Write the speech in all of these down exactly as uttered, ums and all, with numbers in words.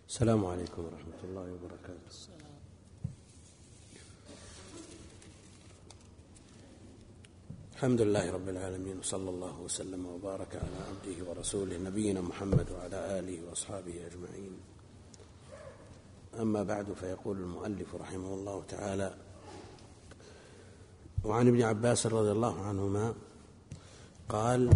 السلام عليكم ورحمة الله وبركاته. الحمد لله رب العالمين، وصلى الله وسلم وبارك على عبده ورسوله نبينا محمد وعلى آله وأصحابه أجمعين. أما بعد، فيقول المؤلف رحمه الله تعالى: وعن ابن عباس رضي الله عنهما قال: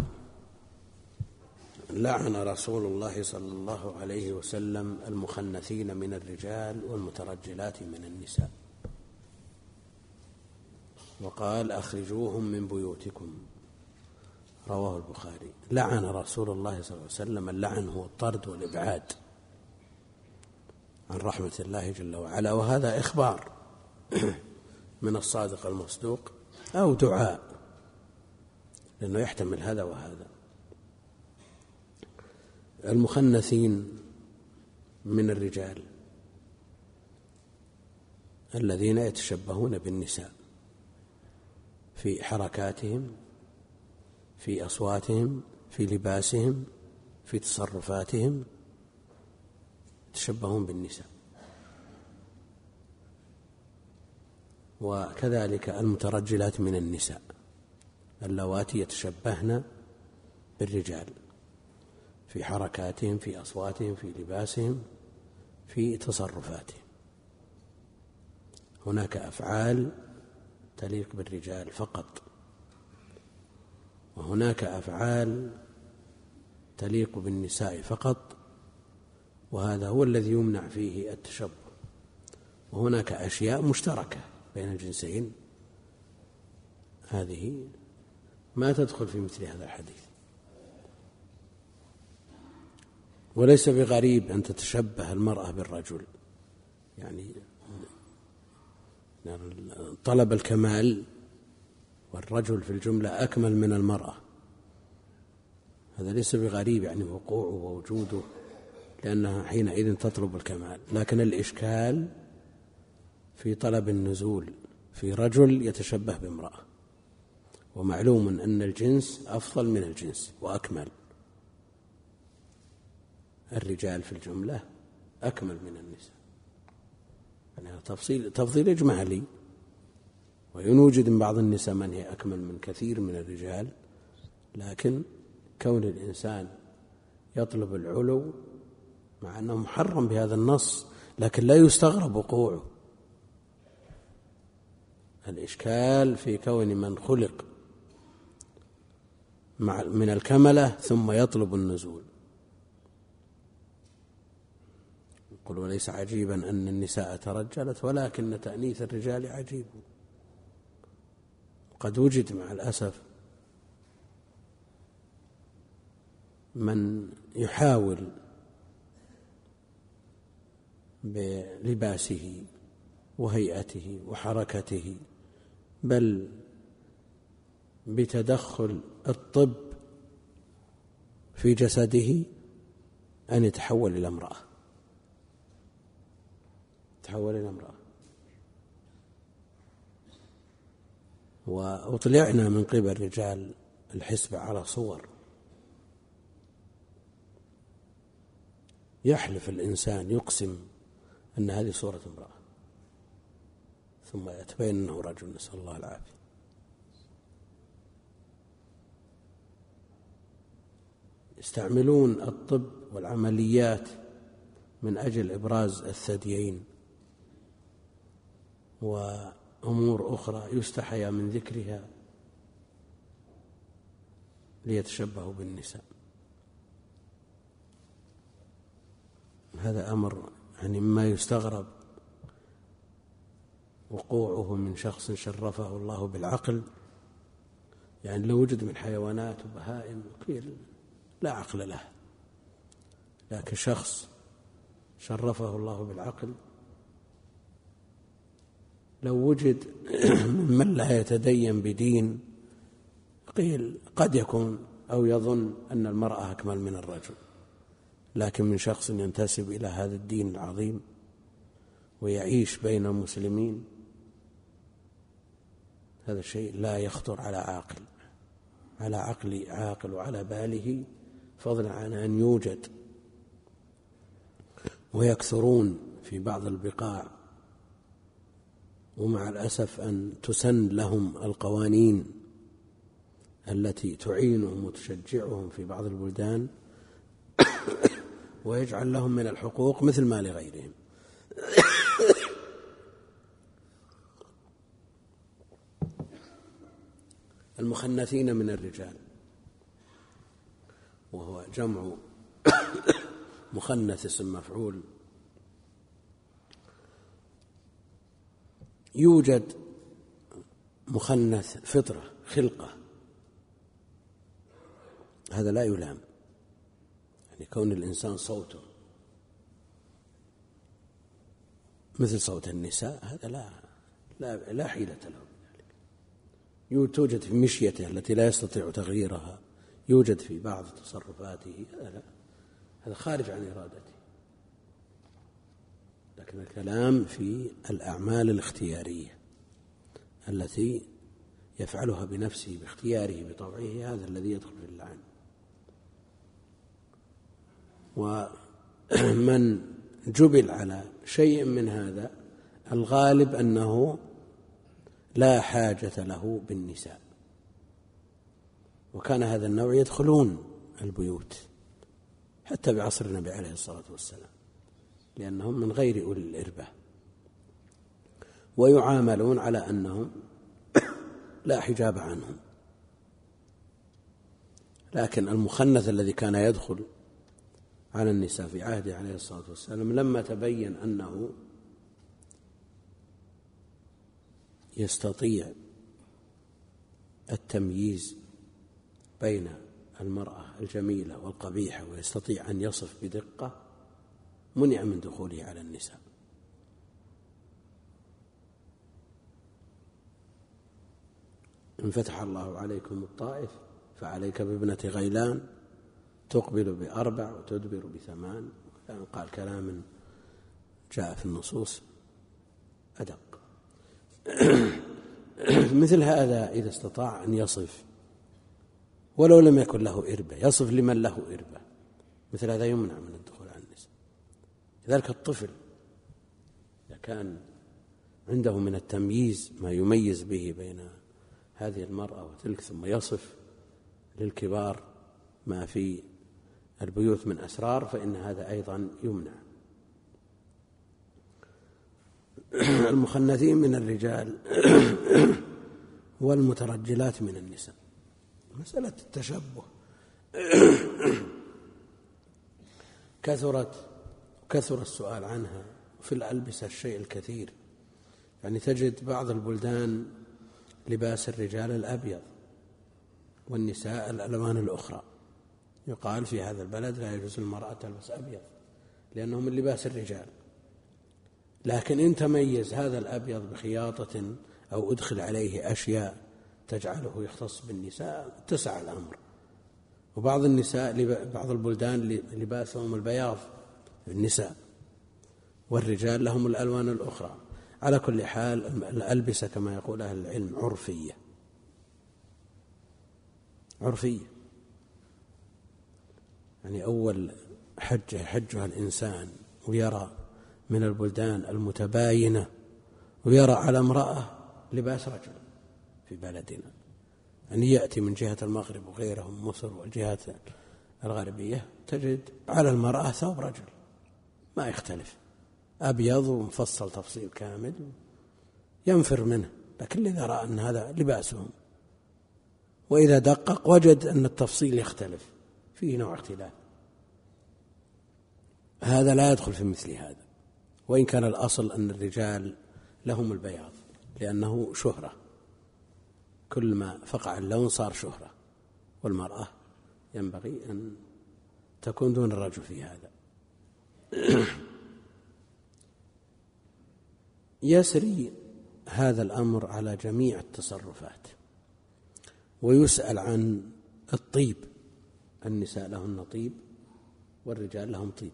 لعن رسول الله صلى الله عليه وسلم المخنثين من الرجال والمترجلات من النساء، وقال: أخرجوهم من بيوتكم. رواه البخاري. لعن رسول الله صلى الله عليه وسلم، اللعن هو الطرد والإبعاد عن رحمة الله جل وعلا، وهذا إخبار من الصادق المصدوق أو دعاء، لأنه يحتمل هذا وهذا. المخنثين من الرجال الذين يتشبهون بالنساء في حركاتهم، في أصواتهم، في لباسهم، في تصرفاتهم، يتشبهون بالنساء. وكذلك المترجلات من النساء اللواتي يتشبهن بالرجال في حركاتهم، في أصواتهم، في لباسهم، في تصرفاتهم. هناك أفعال تليق بالرجال فقط، وهناك أفعال تليق بالنساء فقط، وهذا هو الذي يمنع فيه التشبه. وهناك أشياء مشتركة بين الجنسين، هذه ما تدخل في مثل هذا الحديث. وليس بغريب أن تتشبه المرأة بالرجل، يعني طلب الكمال، والرجل في الجملة أكمل من المرأة، هذا ليس بغريب يعني وقوعه ووجوده، لأنها حينئذ تطلب الكمال. لكن الإشكال في طلب النزول في رجل يتشبه بامرأة، ومعلوم أن الجنس أفضل من الجنس وأكمل. الرجال في الجملة أكمل من النساء، يعني تفصيل تفضيل إجمالي، ويوجد من بعض النساء من هي أكمل من كثير من الرجال، لكن كون الإنسان يطلب العلو مع أنه محرم بهذا النص، لكن لا يستغرب وقوعه. الإشكال في كون من خلق من الكملة ثم يطلب النزول. يقول: وليس عجيبا أن النساء ترجلت، ولكن تأنيث الرجال عجيب. قد وجد مع الأسف من يحاول بلباسه وهيئته وحركته، بل بتدخل الطب في جسده، أن يتحول إلى امرأة تحول إلى امرأة. وأطلعنا من قبل رجال الحسبة على صور يحلف الإنسان، يقسم أن هذه صورة امرأة، ثم يتبين أنه رجل، نسأل الله العافية. يستعملون الطب والعمليات من أجل إبراز الثديين وأمور أخرى يستحيا من ذكرها ليتشبهوا بالنساء. هذا أمر يعني مما يستغرب وقوعه من شخص شرفه الله بالعقل. يعني لو وجد من حيوانات وبهائم قيل لا عقل له، لكن شخص شرفه الله بالعقل، لو وجد من لا يتدين بدين قيل قد يكون أو يظن أن المرأة أكمل من الرجل، لكن من شخص ينتسب إلى هذا الدين العظيم ويعيش بين المسلمين، هذا الشيء لا يخطر على عاقل على عقل عاقل وعلى باله، فضلا عن أن يوجد. ويكثرون في بعض البقاع، ومع الأسف أن تسن لهم القوانين التي تعينهم وتشجعهم في بعض البلدان ويجعل لهم من الحقوق مثل ما لغيرهم. المخنثين من الرجال، وهو جمع مخنث اسم مفعول. يوجد مخنث فطرة خلقة، هذا لا يلام، يعني كون الإنسان صوته مثل صوت النساء هذا لا لا, لا حيلة له. توجد في مشيته التي لا يستطيع تغييرها، يوجد في بعض تصرفاته، هذا لا، هذا خارج عن إرادته. لكن الكلام في الأعمال الاختيارية التي يفعلها بنفسه باختياره بطبعه، هذا الذي يدخل في اللعن. ومن جبل على شيء من هذا الغالب أنه لا حاجة له بالنساء، وكان هذا النوع يدخلون البيوت حتى بعصر النبي عليه الصلاة والسلام، لأنهم من غير أولي الإربة، ويعاملون على أنهم لا حجاب عنهم. لكن المخنث الذي كان يدخل على النساء في عهده عليه الصلاة والسلام، لما تبين أنه يستطيع التمييز بين المرأة الجميلة والقبيحة ويستطيع أن يصف بدقة، منع من دخوله على النساء. إن فتح الله عليكم الطائف فعليك بابنة غيلان تقبل بأربع وتدبر بثمان، قال كلام جاء في النصوص أدق. مثل هذا إذا استطاع أن يصف ولو لم يكن له إربة، يصف لمن له إربة، مثل هذا يمنع من الدخول على النساء. كذلك الطفل إذا كان عنده من التمييز ما يميز به بين هذه المرأة وتلك، ثم يصف للكبار ما في البيوت من أسرار، فإن هذا أيضا يمنع. المخنثين من الرجال والمترجلات من النساء، مسألة التشبه كثرت كثر السؤال عنها في الألبسة الشيء الكثير. يعني تجد بعض البلدان لباس الرجال الأبيض والنساء الألوان الأخرى، يقال في هذا البلد لا يجوز المرأة تلبس أبيض لأنه من لباس الرجال. لكن إن تميز هذا الأبيض بخياطة أو أدخل عليه أشياء تجعله يختص بالنساء اتسع الأمر. وبعض النساء بعض البلدان لباسهم البياض النساء، والرجال لهم الألوان الأخرى. على كل حال الألبسة كما يقول أهل العلم عرفية عرفية يعني أول حجة حجها الإنسان ويرى من البلدان المتباينة ويرى على امرأة لباس رجل في بلدنا، يعني يأتي من جهة المغرب وغيرهم مصر والجهات الغربية تجد على المرأة ثوب رجل ما يختلف، أبيض ومفصل تفصيل كامل ينفر منه، لكن إذا رأى أن هذا لباسهم وإذا دقق وجد أن التفصيل يختلف، فيه نوع اختلاف، هذا لا يدخل في مثل هذا. وإن كان الأصل أن الرجال لهم البياض لأنه شهرة، كل ما فقع اللون صار شهرة، والمرأة ينبغي أن تكون دون الرجل في هذا. يسري هذا الأمر على جميع التصرفات، ويسأل عن الطيب، النساء لهن طيب والرجال لهم طيب.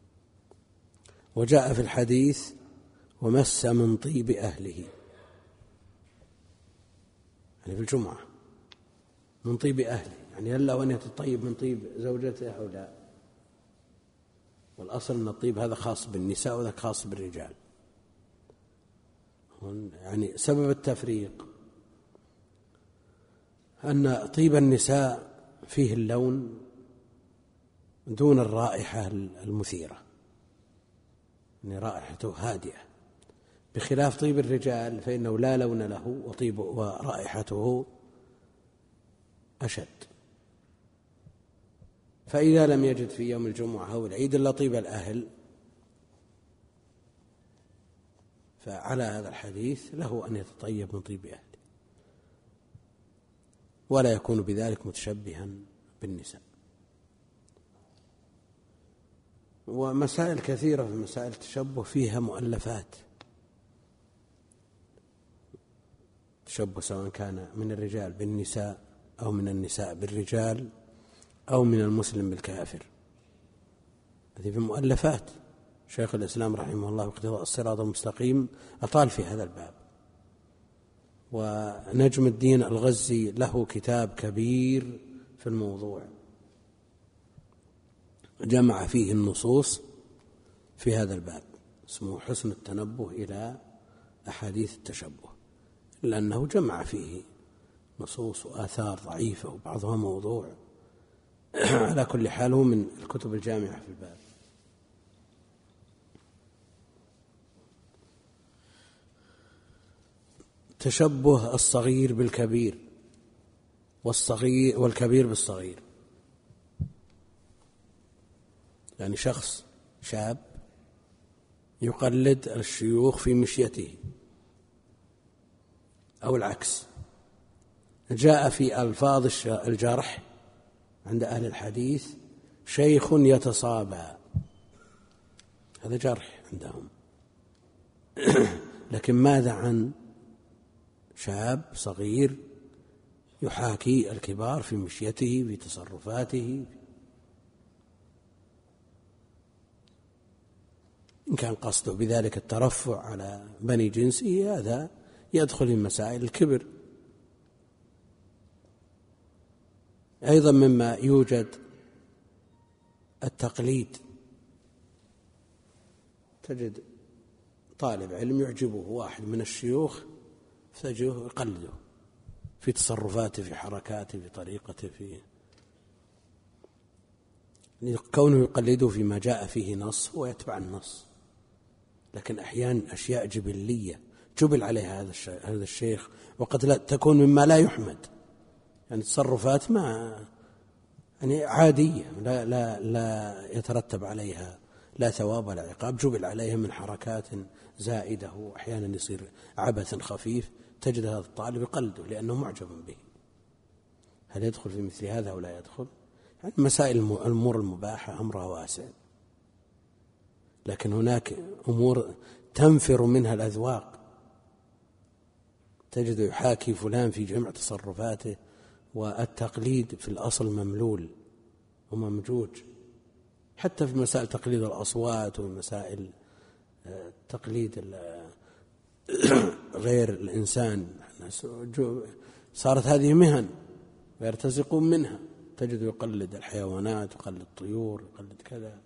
وجاء في الحديث ومس من طيب أهله، يعني في الجمعة من طيب أهله، يعني هل له أن يتطيب من طيب زوجته أو لا؟ والأصل أن الطيب هذا خاص بالنساء وذا خاص بالرجال. يعني سبب التفريق أن طيب النساء فيه اللون دون الرائحة المثيرة، يعني رائحته هادئة، بخلاف طيب الرجال فإنه لا لون له وطيب ورائحته أشد. فإذا لم يجد في يوم الجمعة أو العيد إلا طيب الأهل، فعلى هذا الحديث له أن يتطيب من طيب أهله ولا يكون بذلك متشبها بالنساء. ومسائل كثيرة في مسائل التشبه فيها مؤلفات، تشبه سواء كان من الرجال بالنساء أو من النساء بالرجال أو من المسلم بالكافر، هذه في مؤلفات. شيخ الإسلام رحمه الله اقتضاء الصراط المستقيم أطال في هذا الباب، ونجم الدين الغزي له كتاب كبير في الموضوع جمع فيه النصوص في هذا الباب، اسمه حسن التنبه إلى أحاديث التشبه، لأنه جمع فيه نصوص وآثار ضعيفة وبعضها موضوع. على كل حال هو من الكتب الجامعة في الباب. تشبه الصغير بالكبير والصغير والكبير بالصغير، يعني شخص شاب يقلد الشيوخ في مشيته أو العكس. جاء في ألفاظ الجرح عند أهل الحديث شيخ يتصابى، هذا جرح عندهم. لكن ماذا عن شاب صغير يحاكي الكبار في مشيته في تصرفاته؟ إن كان قصده بذلك الترفع على بني جنسه هذا يدخل في مسائل الكبر. أيضا مما يوجد التقليد، تجد طالب علم يعجبه واحد من الشيوخ فتجده يقلده في تصرفاته في حركاته في طريقته، في كونه يقلده فيما جاء فيه نص هو يتبع النص. لكن أحيانا أشياء جبلية جبل عليها هذا هذا الشيخ، وقد لا تكون مما لا يحمد، يعني تصرفات ما يعني عادية لا لا لا يترتب عليها لا ثواب ولا عقاب، جبل عليها من حركات زائدة وأحيانا يصير عبث خفيف، تجد هذا الطالب يقلده لأنه معجب به. هل يدخل في مثل هذا أو لا يدخل؟ يعني مسائل الأمور المباحة أمرها واسع، لكن هناك أمور تنفر منها الأذواق، تجد يحاكي فلان في جميع تصرفاته، والتقليد في الأصل مملول وممجوج، حتى في مسائل تقليد الأصوات ومسائل تقليد غير الإنسان صارت هذه مهن ويرتزقون منها، تجد يقلد الحيوانات يقلد الطيور يقلد كذا.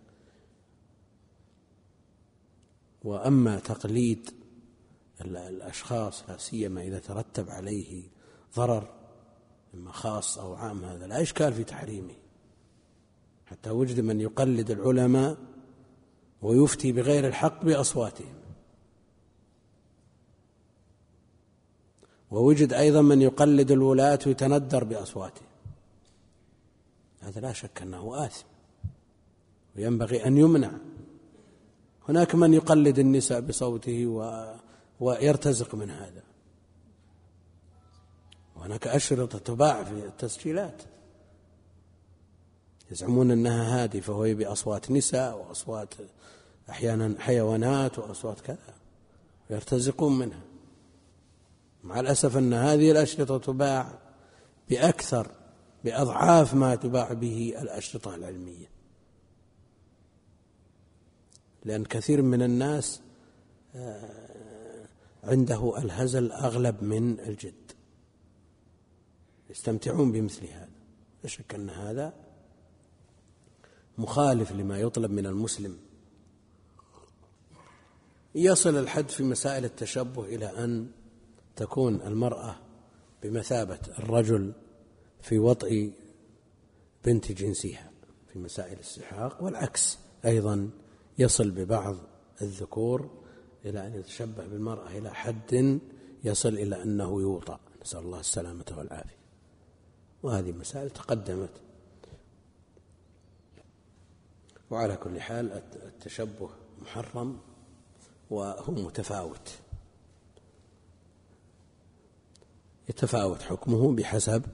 وأما تقليد الأشخاص لا سيما إذا ترتب عليه ضرر إما خاص أو عام هذا لا إشكال في تحريمه، حتى وجد من يقلد العلماء ويفتي بغير الحق بأصواتهم، ووجد أيضا من يقلد الولاة ويتندر بأصواتهم، هذا لا شك أنه آثم وينبغي أن يمنع. هناك من يقلد النساء بصوته و... ويرتزق من هذا، وهناك أشرطة تباع في التسجيلات يزعمون أنها هادفة وهي بأصوات نساء وأصوات أحيانا حيوانات وأصوات كذا ويرتزقون منها. مع الأسف أن هذه الأشرطة تباع بأكثر بأضعاف ما تباع به الأشرطة العلمية، لأن كثير من الناس عنده الهزل أغلب من الجد، يستمتعون بمثل هذا. لا شك أن هذا مخالف لما يطلب من المسلم، يصل الحد في مسائل التشبه إلى أن تكون المرأة بمثابة الرجل في وطئ بنت جنسها في مسائل السحاق، والعكس أيضا يصل ببعض الذكور إلى أن يتشبه بالمرأة إلى حد يصل إلى أنه يوطأ، نسأل الله السلامة والعافية. وهذه مسائل تقدمت. وعلى كل حال التشبه محرم وهو متفاوت، يتفاوت حكمه بحسب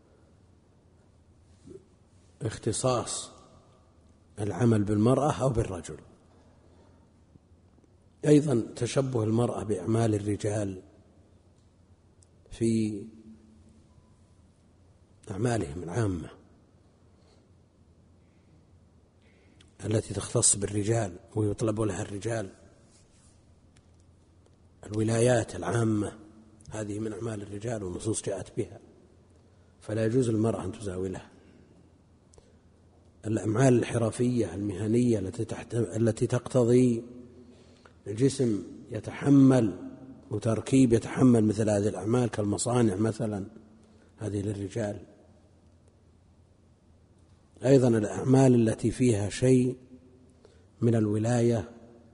اختصاص العمل بالمرأة أو بالرجل. أيضا تشبه المرأة بأعمال الرجال في أعمالهم العامة التي تختص بالرجال ويطلب لها الرجال، الولايات العامة هذه من أعمال الرجال والنصوص جاءت بها، فلا يجوز للمرأة أن تزاولها. الأعمال الحرفية المهنية التي التي تقتضي الجسم يتحمل وتركيب يتحمل مثل هذه الأعمال كالمصانع مثلا، هذه للرجال. أيضا الأعمال التي فيها شيء من الولاية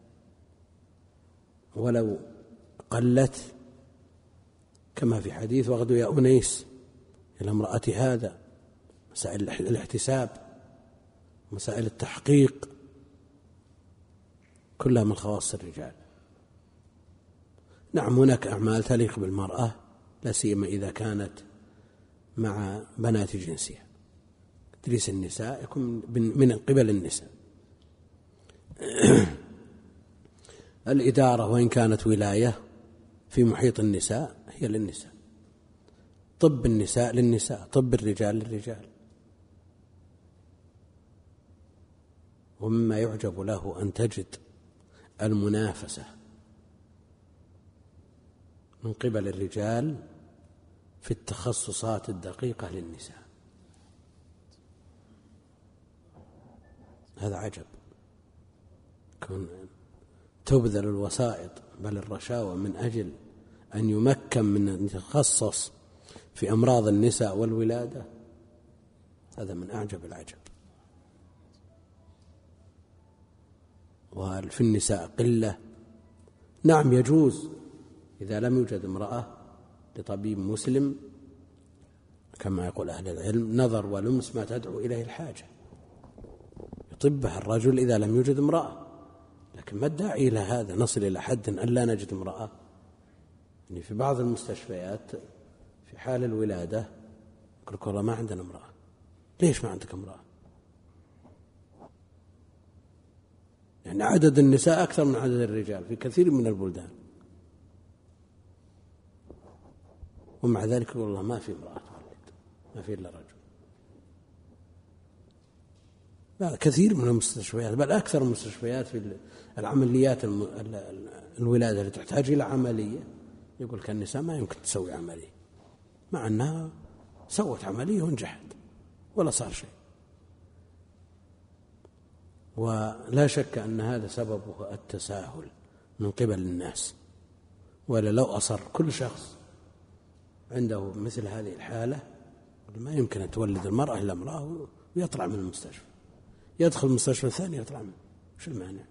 ولو قلت، كما في حديث واغدوا يا أنيس إلى امرأة هذا، مسائل الاحتساب، مسائل التحقيق، كلها من خواص الرجال. نعم هناك أعمال تليق بالمرأة لا سيما إذا كانت مع بنات جنسها، تدريس النساء يكون من قبل النساء. الإدارة وإن كانت ولاية في محيط النساء هي للنساء، طب النساء للنساء، طب الرجال للرجال. ومما يعجب له أن تجد المنافسة من قبل الرجال في التخصصات الدقيقة للنساء، هذا عجب. كون تبذل الوسائط بل الرشاوى من أجل أن يمكن من أن يتخصص في أمراض النساء والولادة، هذا من أعجب العجب. وفي النساء قلة. نعم يجوز إذا لم يوجد امرأة لطبيب مسلم كما يقول أهل العلم نظر ولمس ما تدعو إليه الحاجة، يطبها الرجل إذا لم يوجد امرأة. لكن ما الداعي إلى هذا؟ نصل إلى حد أن لا نجد امرأة. يعني في بعض المستشفيات في حال الولادة يقول لك والله ما عندنا امرأة. ليش ما عندك امرأة؟ يعني عدد النساء أكثر من عدد الرجال في كثير من البلدان، ومع ذلك والله ما في امرأة تولد، ما في إلا رجل. لا، كثير من المستشفيات بل أكثر المستشفيات في العمليات الولادة اللي تحتاج إلى عملية يقول لك النساء ما يمكن تسوي عملية، مع أنها سوت عملية ونجحت ولا صار شيء. ولا شك أن هذا سببه التساهل من قبل الناس، ولا لو أصر كل شخص عنده مثل هذه الحالة ما يمكن أن تولد المرأة إلا امرأة ويطلع من المستشفى، يدخل المستشفى الثاني يطلع منه، شو المانع؟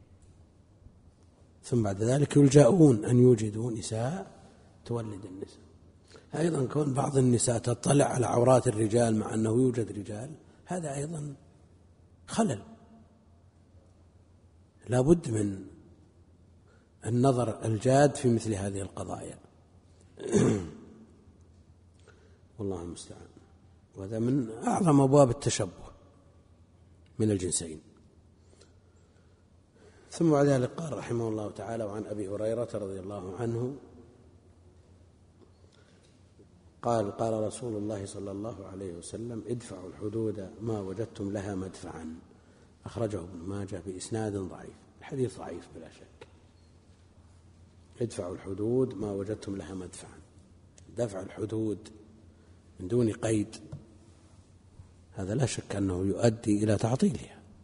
ثم بعد ذلك يلجأون أن يوجدوا نساء تولد النساء. أيضا كون بعض النساء تطلع على عورات الرجال مع أنه يوجد رجال، هذا أيضا خلل. لا بد من النظر الجاد في مثل هذه القضايا. والله المستعان. وهذا من أعظم أبواب التشبه من الجنسين. ثم بعد ذلك قال رحمه الله تعالى: وعن أبي هريرة رضي الله عنه قال: قال رسول الله صلى الله عليه وسلم: ادفعوا الحدود ما وجدتم لها مدفعا. أخرجه ابن ماجه بإسناد ضعيف. الحديث ضعيف بلا شك. ادفعوا الحدود ما وجدتم لها مدفعا. دفع الحدود من دون قيد هذا لا شك أنه يؤدي إلى تعطيلها،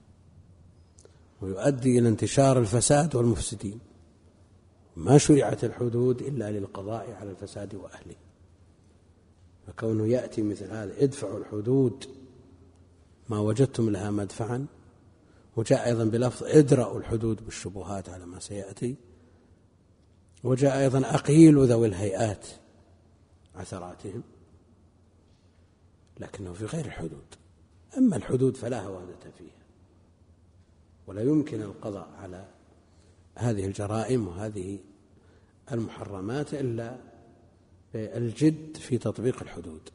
ويؤدي إلى انتشار الفساد والمفسدين. ما شرعت الحدود إلا للقضاء على الفساد وأهله، فكونه يأتي مثل هذا ادفعوا الحدود ما وجدتم لها مدفعا، وجاء أيضا بلفظ ادرأوا الحدود بالشبهات على ما سيأتي، وجاء أيضا أقيلوا ذوي الهيئات عثراتهم، لكنه في غير الحدود. أما الحدود فلا هوادة فيها، ولا يمكن القضاء على هذه الجرائم وهذه المحرمات إلا بالجد في تطبيق الحدود.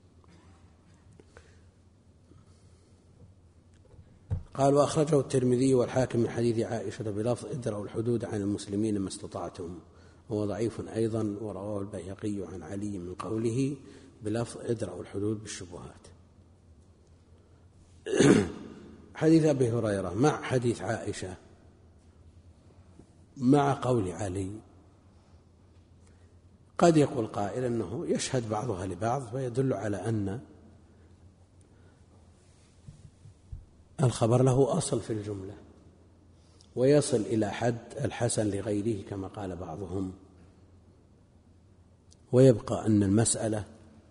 قال وأخرجه الترمذي والحاكم من حديث عائشة بلفظ ادرأوا الحدود عن المسلمين ما استطعتم، وهو ضعيف أيضا، ورواه البيهقي عن علي من قوله بلفظ ادرأوا الحدود بالشبهات. حديث أبي هريرة مع حديث عائشة مع قول علي، قد يقول قائل أنه يشهد بعضها لبعض، ويدل على أن الخبر له أصل في الجملة ويصل إلى حد الحسن لغيره كما قال بعضهم، ويبقى أن المسألة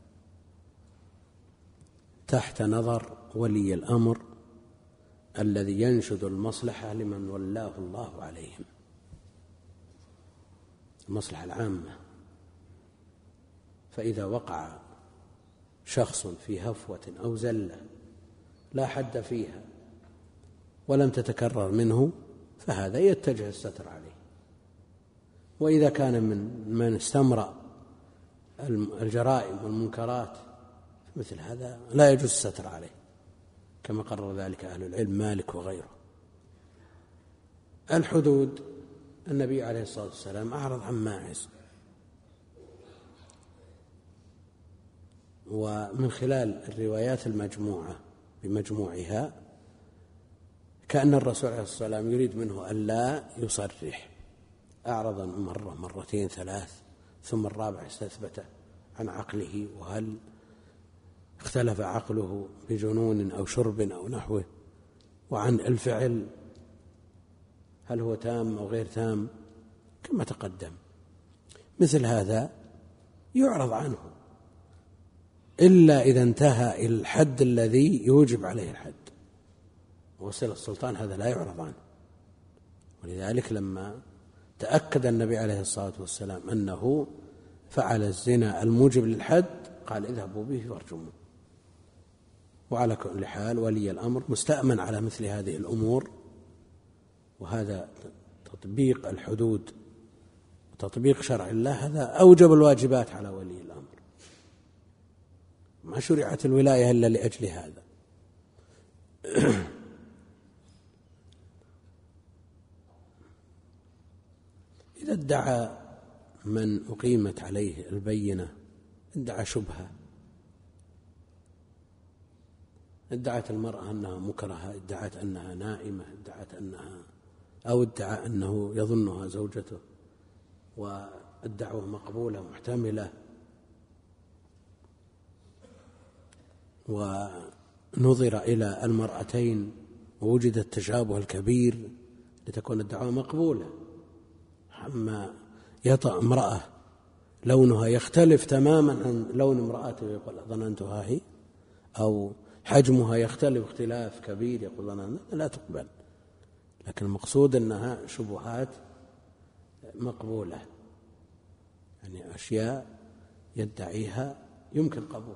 تحت نظر ولي الأمر الذي ينشد المصلحة لمن ولاه الله عليهم، المصلحة العامة. فإذا وقع شخص في هفوة أو زلة لا حد فيها ولم تتكرر منه فهذا يتجه الستر عليه، وإذا كان من من استمرأ الجرائم والمنكرات مثل هذا لا يجوز الستر عليه، كما قرر ذلك أهل العلم مالك وغيره. الحدود النبي عليه الصلاة والسلام أعرض عن ماعز، ومن خلال الروايات المجموعة بمجموعها كأن الرسول عليه الصلاة والسلام يريد منه أن لا يصرح، أعرض مرة مرتين ثلاث، ثم الرابع استثبت عن عقله، وهل اختلف عقله بجنون أو شرب أو نحوه، وعن الفعل هل هو تام أو غير تام كما تقدم. مثل هذا يعرض عنه إلا إذا انتهى إلى الحد الذي يوجب عليه الحد، وصل السلطان هذا لا يعرض عنه. ولذلك لما تأكد النبي عليه الصلاة والسلام أنه فعل الزنا الموجب للحد قال اذهبوا به فارجموه. وعلى كل حال ولي الأمر مستأمن على مثل هذه الأمور، وهذا تطبيق الحدود وتطبيق شرع الله هذا أوجب الواجبات على ولي الأمر، ما شرعت الولاية إلا لأجل هذا. إذا ادعى من أقيمت عليه البينة، ادعى شبهة، ادعت المرأة أنها مكرهة، ادعت أنها نائمة، ادعت أنها أو ادعى أنه يظنها زوجته، والدعوة مقبولة محتملة، ونظر إلى المرأتين ووجد التشابه الكبير لتكون الدعوة مقبولة. أما يطأ امرأة لونها يختلف تماما عن لون امرأته يقول ظننتها هي، أو حجمها يختلف اختلاف كبير يقول ظننتها، لا تقبل. لكن المقصود أنها شبهات مقبولة، يعني أشياء يدعيها يمكن قبول.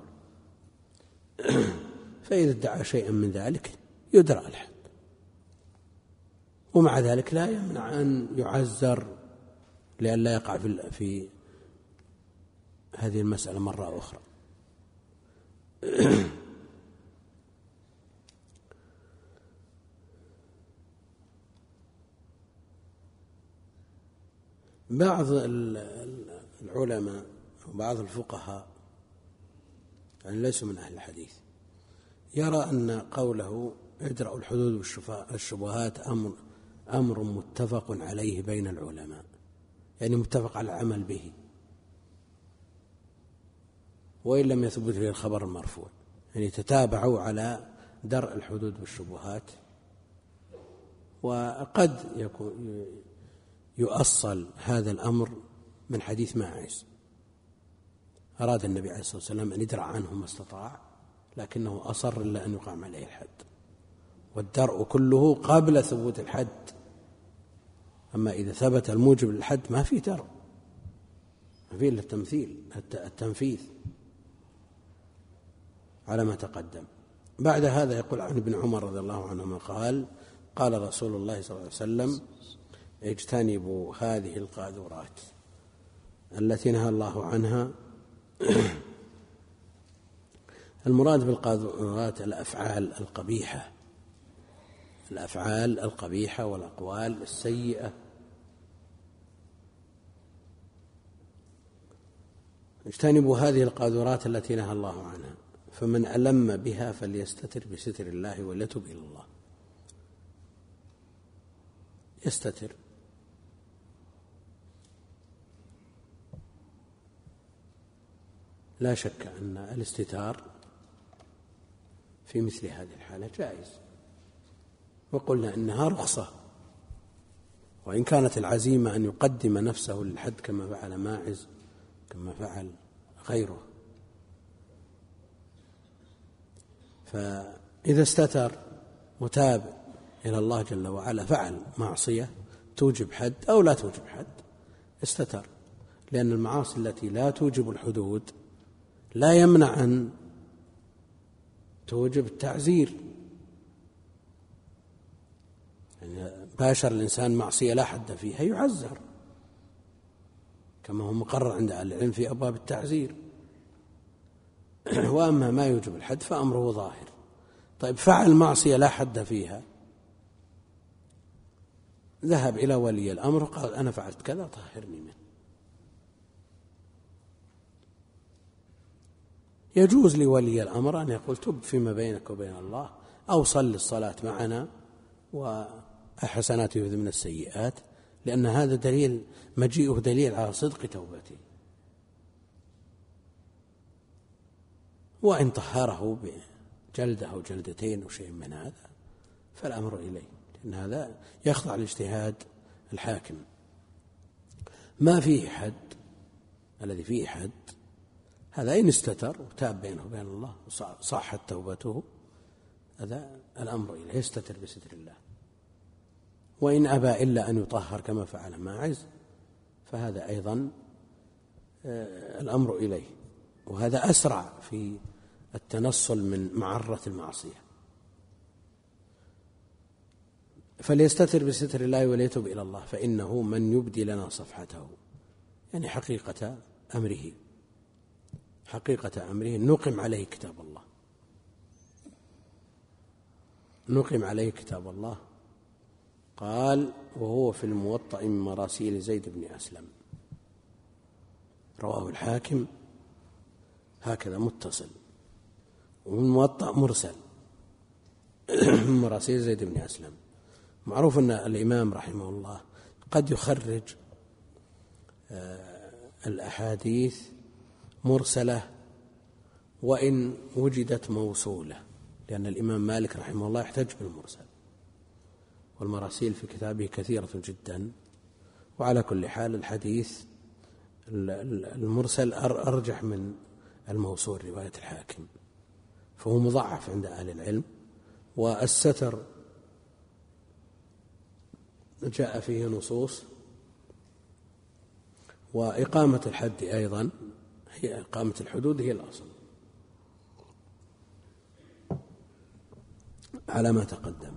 فإذا ادعى شيئا من ذلك يدرى الحد، ومع ذلك لا يمنع أن يعزر لئلا يقع في هذه المسألة مرة أخرى. بعض العلماء وبعض الفقهاء يعني ليسوا من أهل الحديث يرى أن قوله ادرأوا الحدود والشبهات أمر أمر متفق عليه بين العلماء، يعني متفق على العمل به، وإن لم يثبت به الخبر المرفوع، يعني تتابعوا على درء الحدود والشبهات وقد يكون يؤصل هذا الأمر من حديث ماعز، أراد النبي عليه الصلاة والسلام أن يدرع عنه ما استطاع، لكنه أصر إلا أن يقام عليه الحد، والدرء كله قبل ثبوت الحد. أما إذا ثبت الموجب للحد ما في درء، ما في إلا التمثيل التنفيذ على ما تقدم. بعد هذا يقول عن ابن عمر رضي الله عنهما قال: قال رسول الله صلى الله عليه وسلم: اجتنبوا هذه القاذورات التي نهى الله عنها. المراد بالقاذورات الأفعال القبيحة، الأفعال القبيحة والأقوال السيئة. اجتنبوا هذه القاذورات التي نهى الله عنها، فمن ألم بها فليستتر بستر الله وليتب إلى الله. يستتر، لا شك أن الاستتار في مثل هذه الحالة جائز، وقلنا إنها رخصة، وإن كانت العزيمة أن يقدم نفسه للحد كما فعل ماعز كما فعل غيره. فإذا استتر متابع إلى الله جل وعلا فعل معصية توجب حد أو لا توجب حد، استتر، لأن المعاصي التي لا توجب الحدود لا يمنع أن توجب التعزير. يعني باشر الإنسان معصية لا حد فيها يعزر، كما هو مقرر عند أهل العلم في أبواب التعزير. وأما ما يوجب الحد فأمره ظاهر. طيب فعل معصية لا حد فيها، ذهب إلى ولي الأمر وقال: أنا فعلت كذا طهرني منه. يجوز لولي الأمر أن يقول: تب فيما بينك وبين الله، أو صل الصلاة معنا وحسنات يذهبن السيئات، لأن هذا دليل مجيئه دليل على صدق توبته. وإن طهره بجلدة أو جلدتين أو شيء من هذا فالأمر إليه، لأن هذا يخضع لاجتهاد الحاكم. ما فيه حد، الذي فيه حد هذا إن استتر وتاب بينه وبين الله وصحت توبته، هذا الأمر إليه، يستتر بستر الله. وإن أبى إلا أن يطهر كما فعل ماعز فهذا أيضا الأمر إليه، وهذا أسرع في التنصل من معرة المعصية. فليستتر بستر الله وليتب إلى الله، فإنه من يبدي لنا صفحته، يعني حقيقة أمره، حقيقة أمره نقم عليه كتاب الله، نقم عليه كتاب الله. قال: وهو في الموطأ من مراسيل زيد بن أسلم، رواه الحاكم هكذا متصل، ومن الموطأ مرسل من مراسيل زيد بن أسلم. معروف أن الإمام رحمه الله قد يخرج الأحاديث مرسلة وإن وجدت موصولة، لأن الإمام مالك رحمه الله يحتج بالمرسل، والمراسيل في كتابه كثيرة جدا. وعلى كل حال الحديث المرسل أرجح من الموصول رواية الحاكم، فهو مضاعف عند أهل العلم. والستر جاء فيه نصوص، وإقامة الحد أيضا، هي إقامة الحدود هي الأصل على ما تقدم.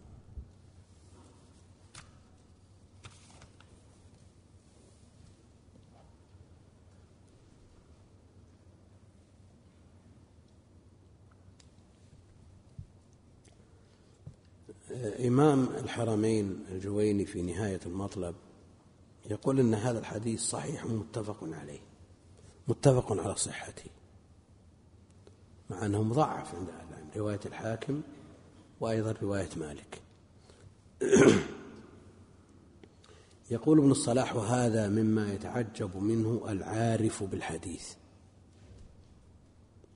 إمام الحرمين الجويني في نهاية المطلب يقول إن هذا الحديث صحيح متفق عليه، متفق على صحته، مع أنه مضاعف عند أهل العلم، رواية الحاكم وأيضا رواية مالك. يقول ابن الصلاح: وهذا مما يتعجب منه العارف بالحديث.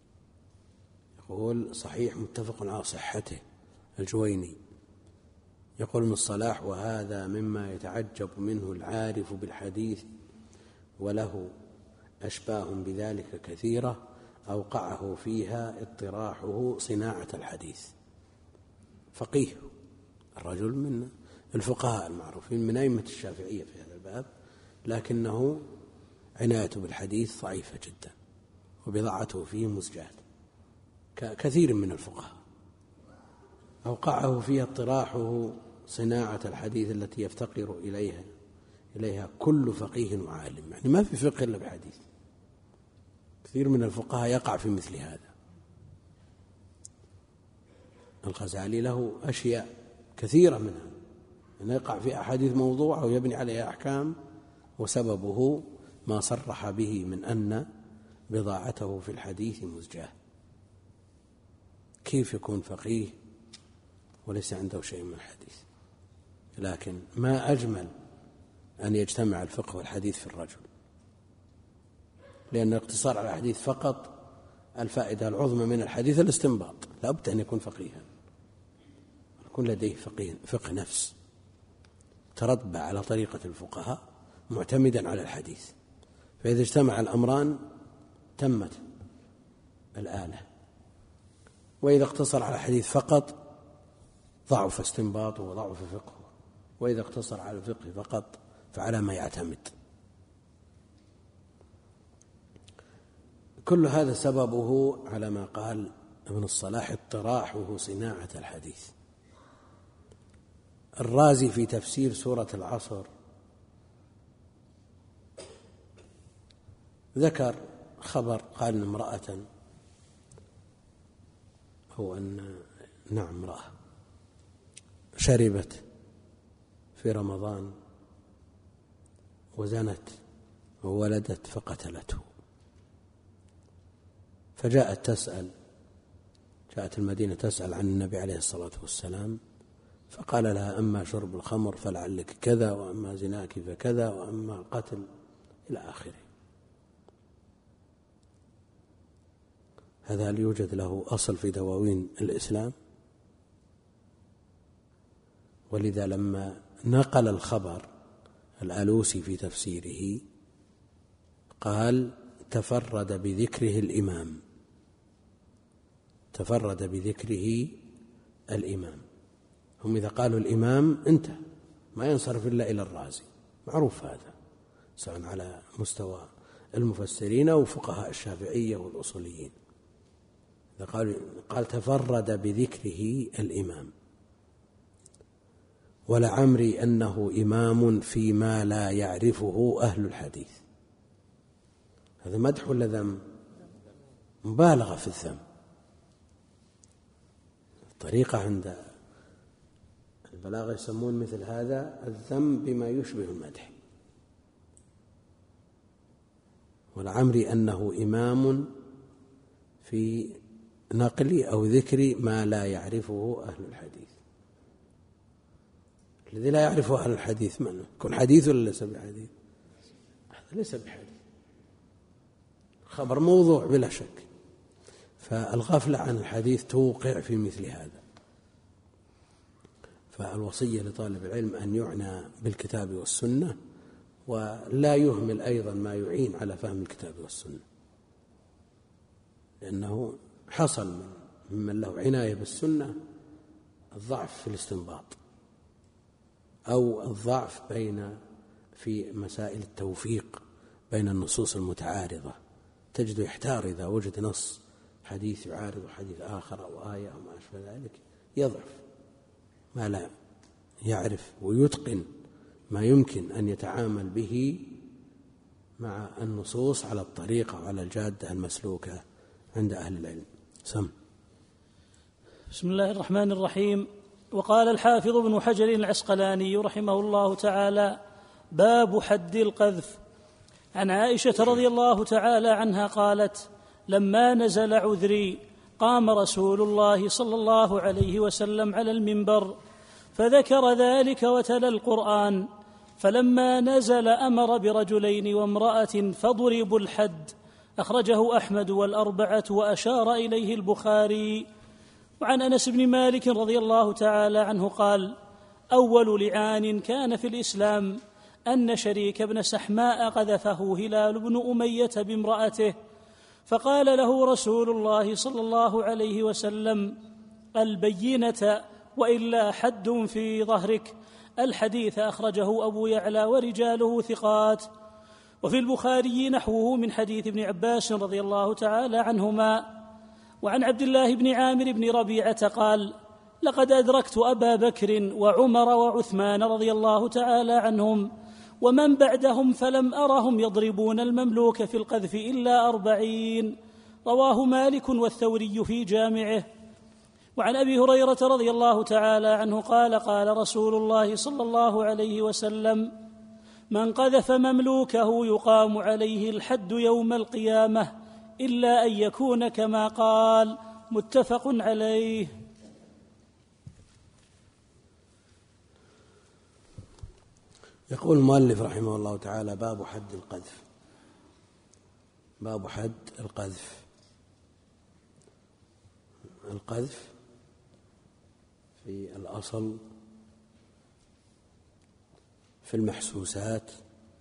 يقول صحيح متفق على صحته الجويني، يقول ابن الصلاح: وهذا مما يتعجب منه العارف بالحديث، وله أشباه بذلك كثيرة أوقعه فيها اطراحه صناعة الحديث. فقيه الرجل من الفقهاء المعروفين من أئمة الشافعية في هذا الباب، لكنه عنايته بالحديث ضعيفة جدا وبضاعته فيه مزجاة كثير من الفقهاء. أوقعه فيها اطراحه صناعة الحديث التي يفتقر إليها إليها كل فقيه وعالم، يعني ما في فقه إلا بحديث. كثير من الفقهاء يقع في مثل هذا. الغزالي له أشياء كثيرة منها أن يقع في أحاديث موضوعة ويبني عليها أحكام، وسببه ما صرح به من أن بضاعته في الحديث مزجاة. كيف يكون فقيه وليس عنده شيء من الحديث؟ لكن ما أجمل أن يجتمع الفقه والحديث في الرجل، لأن الاقتصار على الحديث فقط الفائدة العظمى من الحديث الاستنباط. لا بد أن يكون فقيها، يكون لديه فقه, فقه نفس تربى على طريقة الفقهاء معتمدا على الحديث. فإذا اجتمع الأمران تمت الآلة. وإذا اقتصر على الحديث فقط ضعف استنباطه وضعف فقهه، وإذا اقتصر على الفقه فقط فعلى ما يعتمد. كل هذا سببه على ما قال ابن الصلاح اطراحه صناعة الحديث. الرازي في تفسير سورة العصر ذكر خبر قال إن امرأة أو أن نعم امرأة شربت في رمضان وزنت وولدت فقتلته، فجاءت تسأل جاءت المدينة تسأل عن النبي عليه الصلاة والسلام، فقال لها: أما شرب الخمر فلعلك كذا، وأما زناك فكذا، وأما القتل إلى آخره. هذا هل يوجد له أصل في دواوين الإسلام؟ ولذا لما نقل الخبر الألوسي في تفسيره قال: تفرد بذكره الإمام تفرد بذكره الإمام. هم إذا قالوا الإمام انتهى، ما ينصرف إلا إلى الرازي، معروف هذا سواء على مستوى المفسرين أو فقهاء الشافعية والأصوليين. إذا قال قال تفرد بذكره الإمام. ولعمري أنه إمام فيما لا يعرفه أهل الحديث. هذا مدح ولا ذم؟ مبالغة في الذم. الطريقة عند البلاغة يسمون مثل هذا الذم بما يشبه المدح. ولعمري أنه إمام في نقل أو ذكر ما لا يعرفه أهل الحديث. الذي لا يعرفه أهل الحديث من يكون حديث ولا ليس بحديث؟ هذا ليس بحديث، خبر موضوع بلا شك. فالغفلة عن الحديث توقع في مثل هذا. فالوصية لطالب العلم أن يعنى بالكتاب والسنة، ولا يهمل أيضا ما يعين على فهم الكتاب والسنة، لأنه حصل من ممن له عناية بالسنة الضعف في الاستنباط أو الضعف بين في مسائل التوفيق بين النصوص المتعارضة. تجد يحتار إذا وجد نص حديث يعارض حديث آخر أو آية أو ما أشبه ذلك، يضعف ما لا يعرف ويتقن ما يمكن أن يتعامل به مع النصوص على الطريقة وعلى الجادة المسلوكة عند أهل العلم. سم. بسم الله الرحمن الرحيم. وقال الحافظ ابن حجر العسقلاني رحمه الله تعالى: باب حد القذف. عن عائشة رضي الله تعالى عنها قالت: لما نزل عذري قام رسول الله صلى الله عليه وسلم على المنبر فذكر ذلك وتلا القرآن، فلما نزل أمر برجلين وامرأة فضربوا الحد. أخرجه أحمد والأربعة وأشار إليه البخاري. وعن أنس بن مالك رضي الله تعالى عنه قال: أول لعان كان في الإسلام أن شريك بن سحماء قذفه هلال بن أمية بامرأته، فقال له رسول الله صلى الله عليه وسلم: البينة وإلا حد في ظهرك. الحديث أخرجه أبو يعلى ورجاله ثقات. وفي البخاري نحوه من حديث ابن عباس رضي الله تعالى عنهما. وعن عبد الله بن عامر بن ربيعة قال: لقد أدركت أبا بكر وعمر وعثمان رضي الله تعالى عنهم ومن بعدهم فلم أرهم يضربون المملوك في القذف إلا أربعين. رواه مالك والثوري في جامعه. وعن أبي هريرة رضي الله تعالى عنه قال: قال رسول الله صلى الله عليه وسلم: من قذف مملوكه يقام عليه الحد يوم القيامة إلا أن يكون كما قال. متفق عليه. يقول المؤلف رحمه الله تعالى: باب حد القذف. باب حد القذف. القذف في الأصل في المحسوسات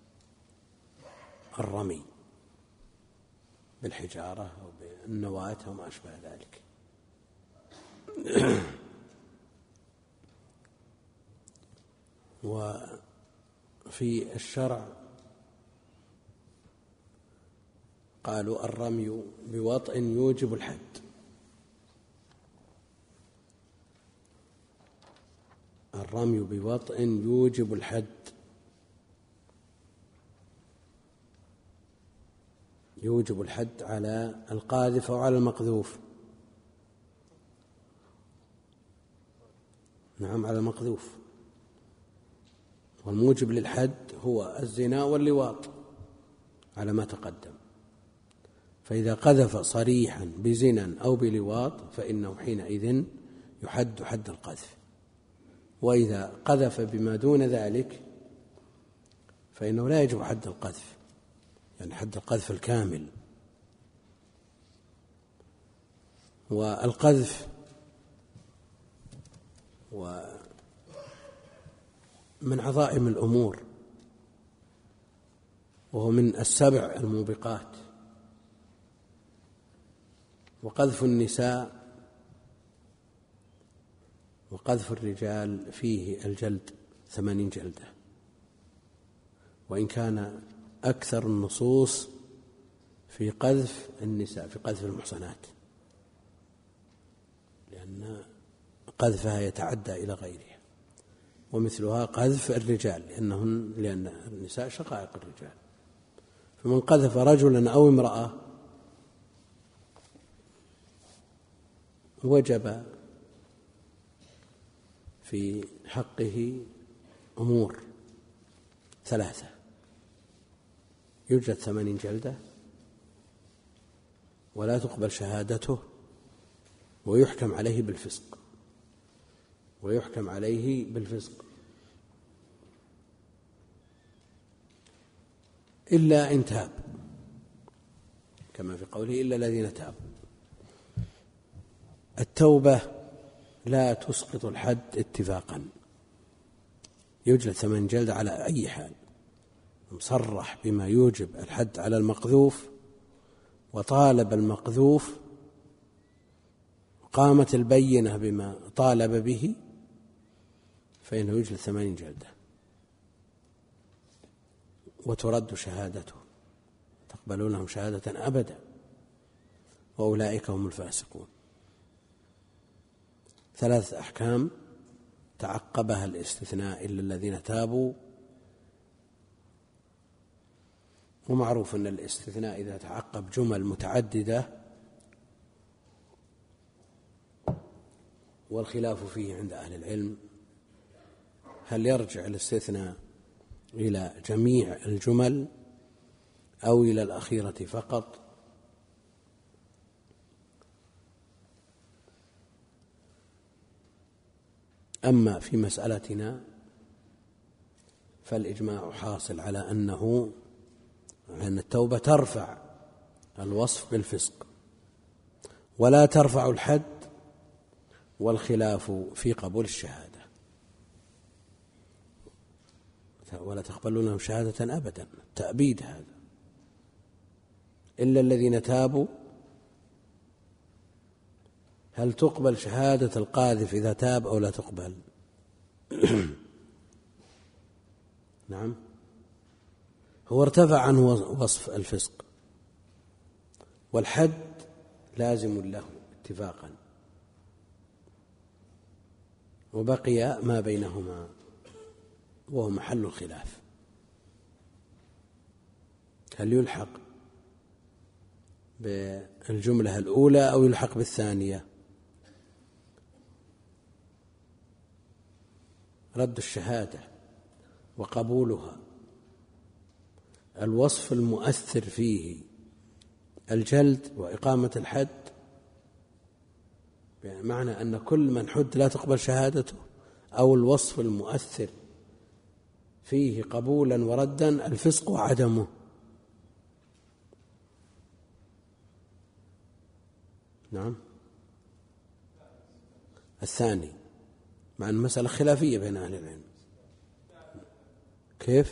الرمي بالحجارة أو بالنواة وما أشبه ذلك. وفي الشرع قالوا: الرمي بوطء يوجب الحد. الرمي بوطء يوجب الحد، يوجب الحد على القاذف أو على المقذوف. نعم، على المقذوف. والموجب للحد هو الزنا واللواط على ما تقدم. فإذا قذف صريحا بزنا أو بلواط فإنه حينئذ يحد حد القذف. وإذا قذف بما دون ذلك فإنه لا يجب حد القذف، يعني حد القذف الكامل. والقذف ومن عظائم الأمور، وهو من السبع الموبقات. وقذف النساء وقذف الرجال فيه الجلد ثمانين جلدة، وإن كان أكثر النصوص في قذف النساء، في قذف المحصنات، لأن قذفها يتعدى إلى غيرها. ومثلها قذف الرجال، لأنهن لأن النساء شقائق الرجال. فمن قذف رجلا أو امرأة وجب في حقه أمور ثلاثة: يوجد ثمانين جلدة، ولا تقبل شهادته، ويحكم عليه بالفسق ويحكم عليه بالفسق إلا إن تاب، كما في قوله: إلا الذين تابوا. التوبة لا تسقط الحد اتفاقا، يوجد ثمانين جلدة على أي حال. مصرح بما يوجب الحد على المقذوف، وطالب المقذوف، قامت البينة بما طالب به، فإنه يوجد ثمانين جلدة، وترد شهادته، تقبلونهم شهادة أبدا، وأولئك هم الفاسقون. ثلاث أحكام تعقبها الاستثناء: إلا الذين تابوا. ومعروف أن الاستثناء إذا تعقب جمل متعددة والخلاف فيه عند أهل العلم، هل يرجع الاستثناء إلى جميع الجمل أو إلى الأخيرة فقط؟ أما في مسألتنا فالإجماع حاصل على أنه أن التوبة ترفع الوصف بالفسق ولا ترفع الحد، والخلاف في قبول الشهادة. ولا تقبلونهم شهادة أبدا، تأبيد هذا، إلا الذين تابوا. هل تقبل شهادة القاذف إذا تاب أو لا تقبل؟ نعم، هو ارتفع عنه وصف الفسق، والحد لازم له اتفاقا، وبقي ما بينهما وهو محل الخلاف، هل يلحق بالجملة الأولى أو يلحق بالثانية؟ رد الشهادة وقبولها الوصف المؤثر فيه الجلد وإقامة الحد، بمعنى أن كل من حد لا تقبل شهادته، أو الوصف المؤثر فيه قبولا وردا الفسق وعدمه. نعم، الثاني، مع المسألة خلافية بين أهل العلم. كيف؟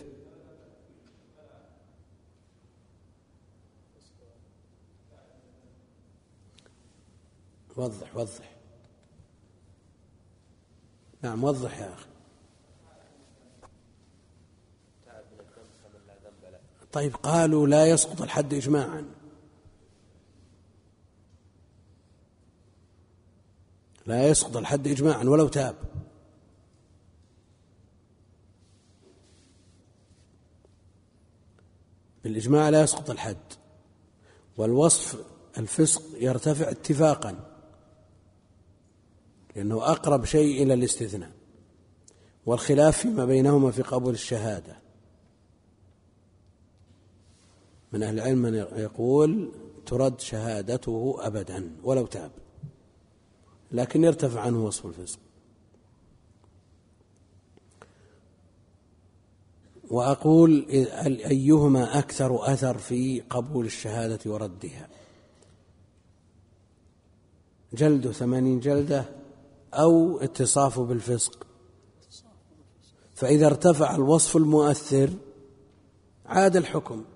وضح وضح. نعم وضح يا أخي. طيب قالوا لا يسقط الحد إجماعا، لا يسقط الحد إجماعا ولو تاب. بالإجماع لا يسقط الحد، والوصف الفسق يرتفع اتفاقا لأنه أقرب شيء إلى الاستثناء، والخلاف فيما بينهما في قبول الشهادة. من أهل العلم من يقول ترد شهادته أبدا ولو تاب، لكن يرتفع عنه وصف الفسق. وأقول أيهما أكثر أثر في قبول الشهادة وردها، جلد ثمانين جلدة أو اتصافه بالفسق؟ فإذا ارتفع الوصف المؤثر عاد الحكم.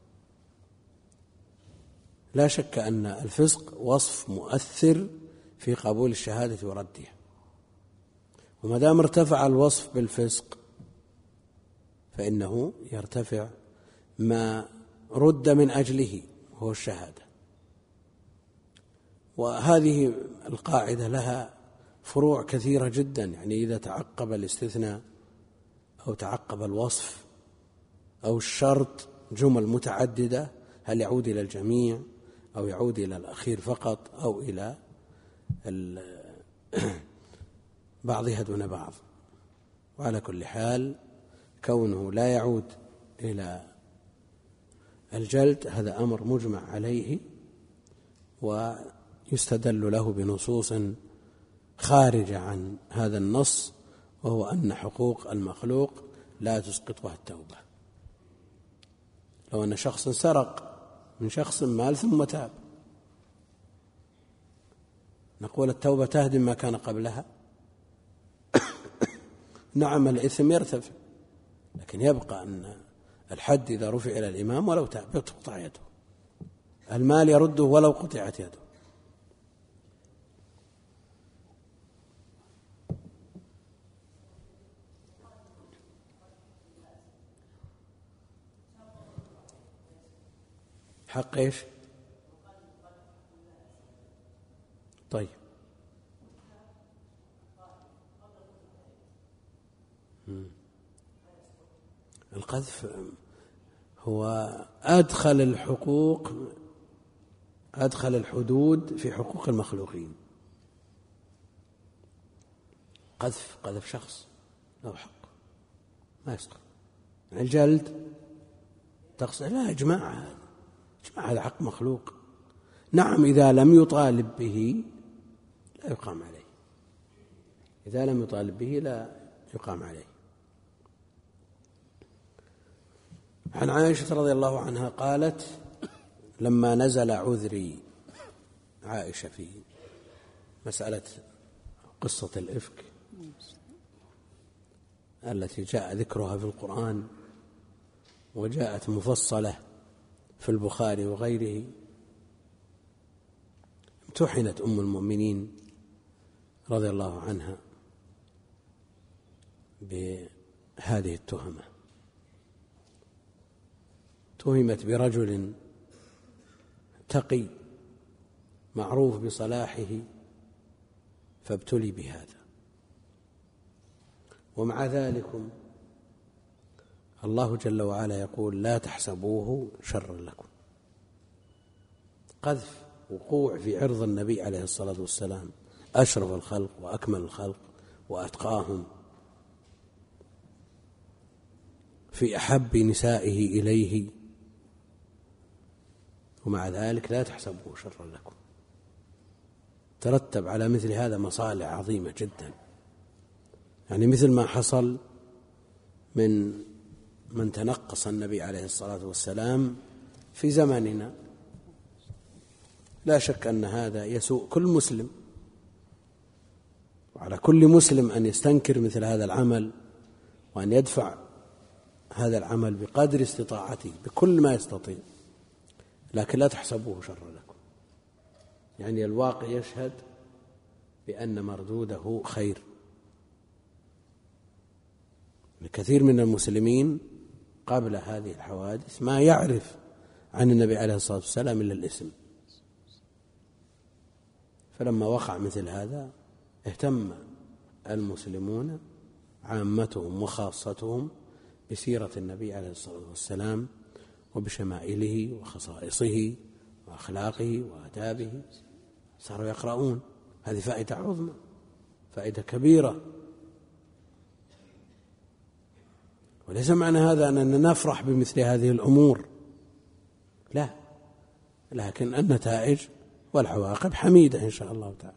لا شك أن الفسق وصف مؤثر في قبول الشهادة وردها، وما دام ارتفع الوصف بالفسق فإنه يرتفع ما رد من أجله وهو الشهادة. وهذه القاعدة لها فروع كثيرة جدا، يعني إذا تعقب الاستثناء أو تعقب الوصف أو الشرط جمل متعددة، هل يعود إلى الجميع أو يعود إلى الأخير فقط أو إلى بعضها دون بعض؟ وعلى كل حال كونه لا يعود إلى الجلد هذا أمر مجمع عليه، ويستدل له بنصوص خارجة عن هذا النص، وهو أن حقوق المخلوق لا تسقطها التوبة. لو أن شخص سرق من شخص مال ثم تاب، نقول التوبة تهدم ما كان قبلها؟ نعم الإثم يرتفع، لكن يبقى أن الحد إذا رفع إلى الإمام ولو تاب تقطع يده، المال يرده ولو قطعت يده. حق إيش؟ طيب القذف هو أدخل الحقوق أدخل الحدود في حقوق المخلوقين. قذف قذف شخص له حق ما يسقط. الجلد تقصد لا إجماع، هذا إجماع هذا حق مخلوق. نعم إذا لم يطالب به لا يقام عليه، إذا لم يطالب به لا يقام عليه. عن عائشة رضي الله عنها قالت لما نزل عذري عائشة في مسألة قصة الإفك التي جاء ذكرها في القرآن وجاءت مفصلة في البخاري وغيره، امتحنت أم المؤمنين رضي الله عنها بهذه التهمة. تهمت برجل تقي معروف بصلاحه فابتلي بهذا، ومع ذلك الله جل وعلا يقول لا تحسبوه شرا لكم. قذف، وقوع في عرض النبي عليه الصلاة والسلام، أشرف الخلق وأكمل الخلق وأتقاهم، في أحب نسائه إليه، ومع ذلك لا تحسبوه شرا لكم. ترتب على مثل هذا مصالح عظيمة جدا، يعني مثل ما حصل من من تنقص النبي عليه الصلاة والسلام في زماننا، لا شك أن هذا يسوء كل مسلم، وعلى كل مسلم أن يستنكر مثل هذا العمل، وأن يدفع هذا العمل بقدر استطاعته بكل ما يستطيع، لكن لا تحسبوه شرا لكم. يعني الواقع يشهد بأن مردوده خير. الكثير من المسلمين قبل هذه الحوادث ما يعرف عن النبي عليه الصلاة والسلام إلا الاسم، فلما وقع مثل هذا اهتم المسلمون عامتهم وخاصتهم بسيرة النبي عليه الصلاة والسلام وبشمائله وخصائصه وأخلاقه وآدابه، صاروا يقرؤون. هذه فائدة عظمى، فائدة كبيرة. وليس معنى هذا أننا نفرح بمثل هذه الأمور، لا، لكن النتائج والعواقب حميدة إن شاء الله تعالى.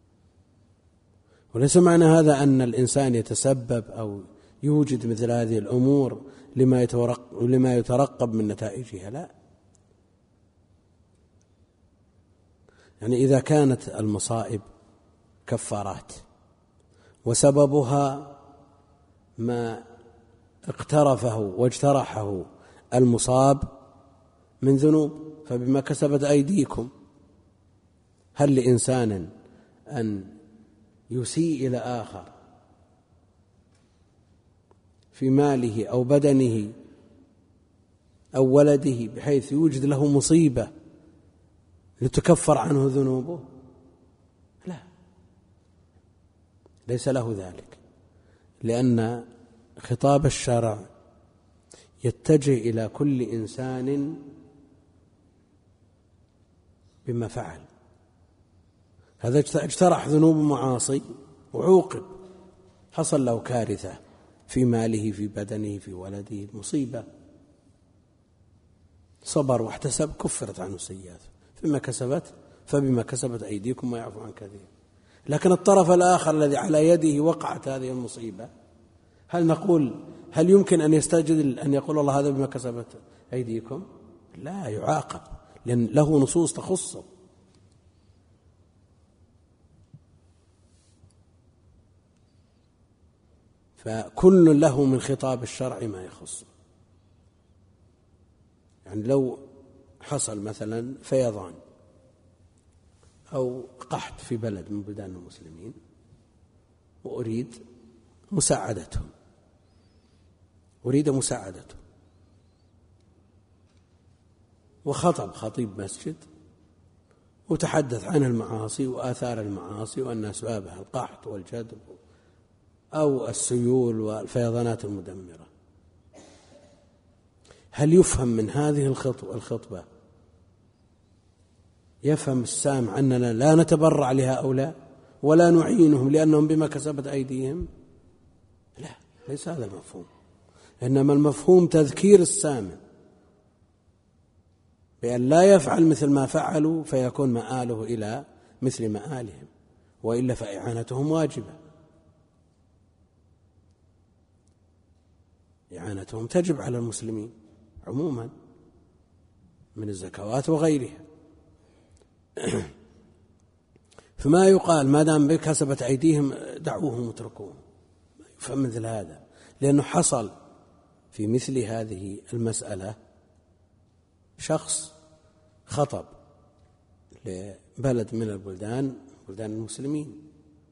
وليس معنى هذا أن الإنسان يتسبب أو يوجد مثل هذه الأمور لما يترقب, لما يترقب من نتائجها، لا. يعني إذا كانت المصائب كفارات وسببها ما اقترفه واجترحه المصاب من ذنوب فبما كسبت أيديكم، هل لإنسان أن يسيء إلى آخر في ماله أو بدنه أو ولده بحيث يوجد له مصيبة لتكفر عنه ذنوبه؟ لا، ليس له ذلك، لأن خطاب الشرع يتجه إلى كل إنسان بما فعل. هذا اجترح ذنوب معاصي وعوقب، حصل له كارثة في ماله في بدنه في ولده، مصيبة، صبر واحتسب كفرت عنه سيئاته، فيما كسبت فبما كسبت أيديكم ويعفو عن كثير. لكن الطرف الآخر الذي على يده وقعت هذه المصيبة، هل نقول هل يمكن أن يستجدل أن يقول الله هذا بما كسبت أيديكم؟ لا، يعاقب لأن له نصوص تخصه. فكل له من خطاب الشرع ما يخصه. يعني لو حصل مثلا فيضان أو قحط في بلد من بلدان المسلمين وأريد مساعدتهم أريد مساعدتهم وخطب خطيب مسجد وتحدث عن المعاصي وآثار المعاصي وأن أسبابها القحط والجدب أو السيول والفيضانات المدمرة، هل يفهم من هذه الخطبة يفهم السامع أننا لا نتبرع لهؤلاء ولا نعينهم لأنهم بما كسبت أيديهم؟ لا، ليس هذا المفهوم. إنما المفهوم تذكير السامع بأن لا يفعل مثل ما فعلوا فيكون مآله إلى مثل مآلهم، وإلا فإعانتهم واجبة، إعانتهم تجب على المسلمين عموما من الزكوات وغيرها. فما يقال ما دام بكسبت أيديهم دعوهم واتركوهم، ما يفهم مثل هذا، لأنه حصل في مثل هذه المسألة شخص خطب لبلد من البلدان بلدان المسلمين،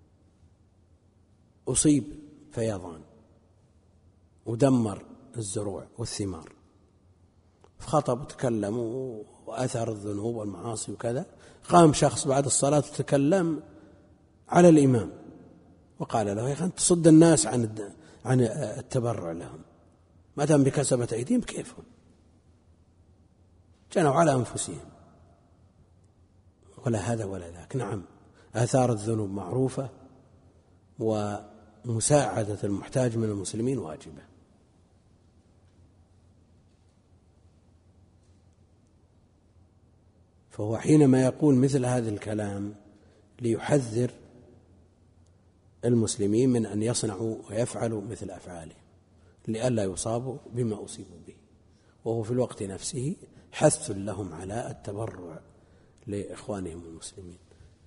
أصيب فيضان ودمر الزروع والثمار، فخطب وتكلم وأثر الذنوب والمعاصي وكذا. قام شخص بعد الصلاة وتكلم على الإمام وقال له: يا أخي أنت تصد الناس عن عن التبرع لهم، ما دام بكسبة أيديهم كيفهم؟ جنوا على أنفسهم، ولا هذا ولا ذاك. نعم، آثار الذنوب معروفة، ومساعدة المحتاج من المسلمين واجبة. فهو حينما يقول مثل هذا الكلام ليحذر المسلمين من أن يصنعوا ويفعلوا مثل أفعاله لئلا يصابوا بما أصيبوا به، وهو في الوقت نفسه حث لهم على التبرع لإخوانهم المسلمين.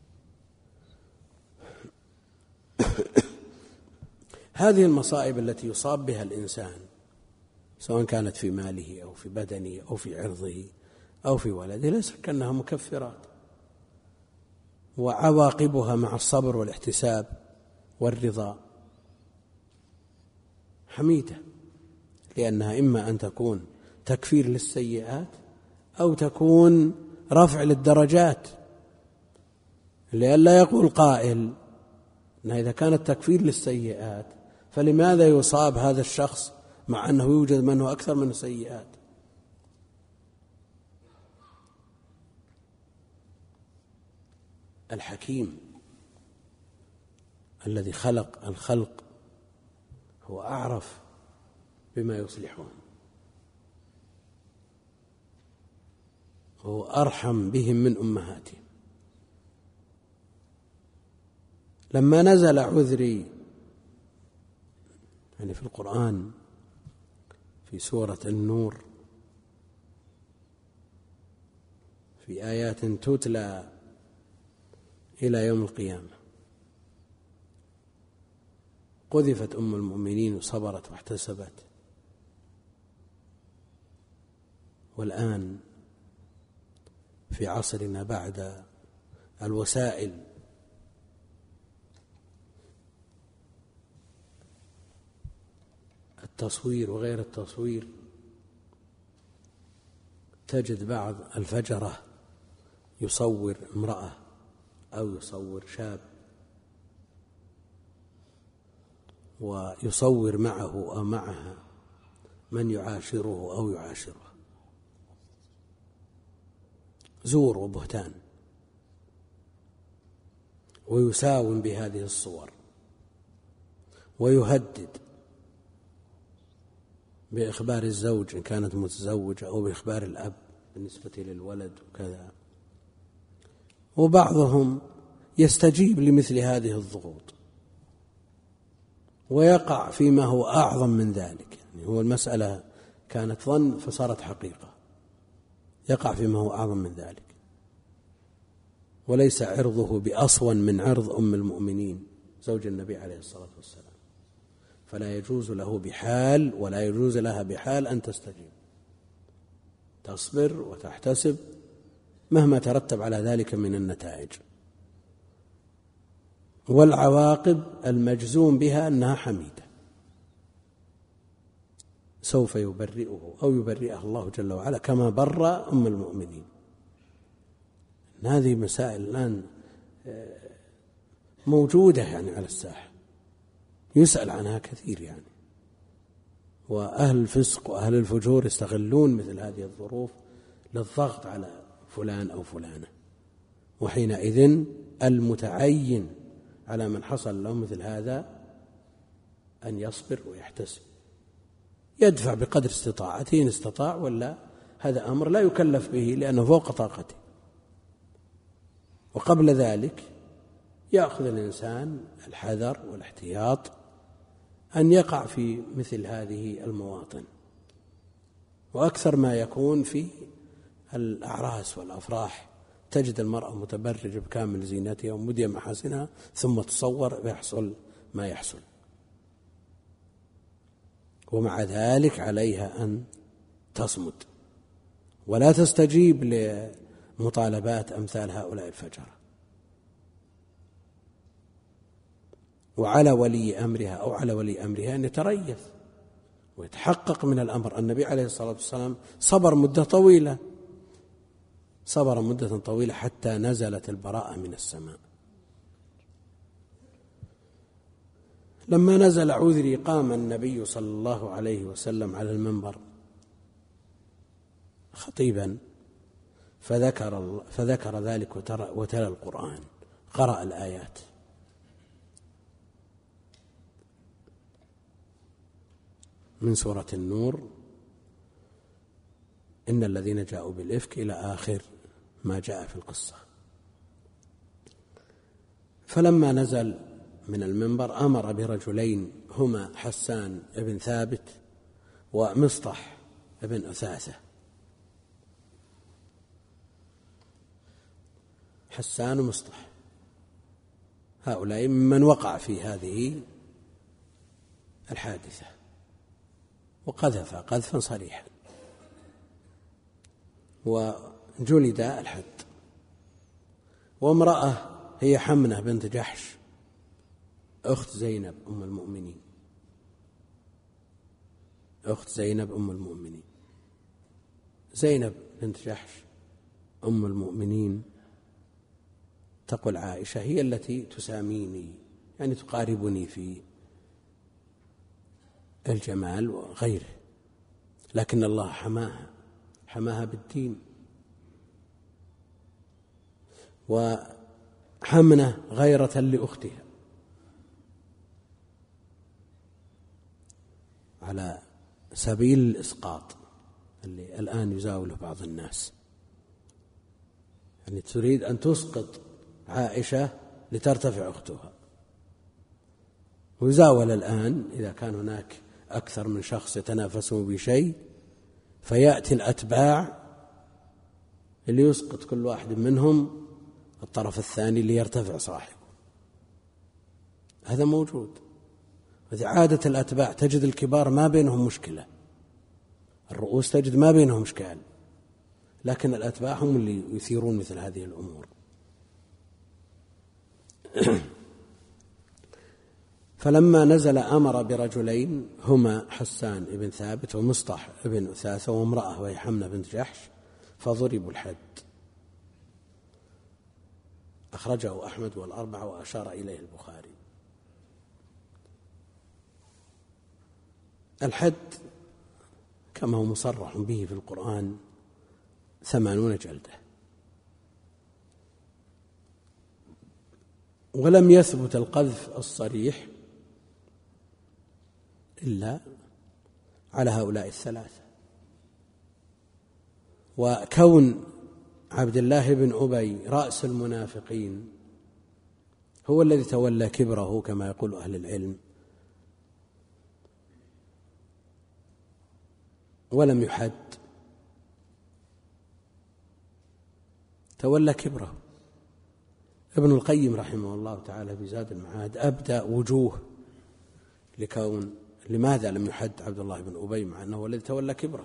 هذه المصائب التي يصاب بها الإنسان سواء كانت في ماله أو في بدنه أو في عرضه أو في ولده ليس كأنها مكفرات، وعواقبها مع الصبر والاحتساب والرضا حميدة، لأنها إما أن تكون تكفير للسيئات أو تكون رفع للدرجات، لئلا يقول قائل أنها إذا كانت تكفير للسيئات فلماذا يصاب هذا الشخص مع أنه يوجد من هو أكثر من السيئات؟ الحكيم الذي خلق الخلق هو أعرف بما يصلحهم، هو أرحم بهم من أمهاتهم. لما نزل عذري يعني في القرآن في سورة النور في آيات تتلى إلى يوم القيامة، قذفت أم المؤمنين وصبرت واحتسبت، والآن في عصرنا بعد الوسائل التصوير وغير التصوير تجد بعض الفجرة يصور امرأة أو يصور شاب ويصور معه أو معها من يعاشره أو يعاشره، زور وبهتان، ويساوم بهذه الصور ويهدد بإخبار الزوج إن كانت متزوجة أو بإخبار الأب بالنسبة للولد وكذا. وبعضهم يستجيب لمثل هذه الضغوط ويقع فيما هو أعظم من ذلك، يعني هو المسألة كانت ظن فصارت حقيقة، يقع فيما هو أعظم من ذلك، وليس عرضه بأصون من عرض أم المؤمنين زوج النبي عليه الصلاة والسلام، فلا يجوز له بحال ولا يجوز لها بحال أن تستجيب، تصبر وتحتسب مهما ترتب على ذلك من النتائج، والعواقب المجزوم بها أنها حميدة سوف يبرئه أو يبرئه الله جل وعلا كما بر أم المؤمنين. هذه مسائل الآن موجودة يعني على الساحة، يسأل عنها كثير يعني، وأهل الفسق وأهل الفجور يستغلون مثل هذه الظروف للضغط على فلان أو فلانة، وحينئذ المتعين على من حصل له مثل هذا أن يصبر ويحتسب، يدفع بقدر استطاعته إن استطاع، ولا هذا أمر لا يكلف به لأنه فوق طاقته. وقبل ذلك يأخذ الإنسان الحذر والاحتياط أن يقع في مثل هذه المواطن، وأكثر ما يكون في الأعراس والأفراح، تجد المرأة متبرجة بكامل زينتها ومدية محاسنها ثم تصور ويحصل ما يحصل. ومع ذلك عليها أن تصمد ولا تستجيب لمطالبات أمثال هؤلاء الفجرة. وعلى ولي أمرها أو على ولي أمرها أن يتريث ويتحقق من الأمر. النبي عليه الصلاة والسلام صبر مدة طويلة، صبر مدة طويلة حتى نزلت البراءة من السماء. لما نزل عذري قام النبي صلى الله عليه وسلم على المنبر خطيبا فذكر, فذكر ذلك وتلا القرآن، قرأ الآيات. من سورة النور إن الذين جاءوا بالإفك إلى آخر ما جاء في القصة. فلما نزل من المنبر أمر برجلين هما حسان بن ثابت ومصطح بن أثاثة. حسان ومصطح هؤلاء ممن وقع في هذه الحادثة وقذف قذفا صريحا وجلد الحد. وامرأة هي حمنة بنت جحش أخت زينب أم المؤمنين، أخت زينب أم المؤمنين. زينب بنت جحش أم المؤمنين تقول عائشة هي التي تساميني، يعني تقاربني في الجمال وغيره، لكن الله حماها حماها بالدين. وحمنة غيرة لأختها على سبيل الإسقاط اللي الآن يزاوله بعض الناس، يعني تريد أن تسقط عائشة لترتفع أختها. ويزاول الآن إذا كان هناك أكثر من شخص يتنافسون بشيء فيأتي الأتباع اللي يسقط كل واحد منهم الطرف الثاني ليرتفع صاحبه. هذا موجود. وإذا عادت الأتباع تجد الكبار ما بينهم مشكلة، الرؤوس تجد ما بينهم إشكال، لكن الأتباع هم اللي يثيرون مثل هذه الأمور. فلما نزل أمر برجلين هما حسان بن ثابت ومصطح بن أثاثة وامرأة وهي حمنة بنت جحش فضربوا الحد. أخرجه أحمد والأربعة وأشار إليه البخاري. الحد كما هو مصرح به في القرآن ثمانون جلدة، ولم يثبت القذف الصريح إلا على هؤلاء الثلاثة. وكون عبد الله بن أبي رأس المنافقين هو الذي تولى كبره كما يقول أهل العلم ولم يحد، تولى كبره. ابن القيم رحمه الله تعالى في زاد المعاد أبدى وجوه لكون لماذا لم يحد عبد الله بن أبي مع أنه الذي تولى كبره.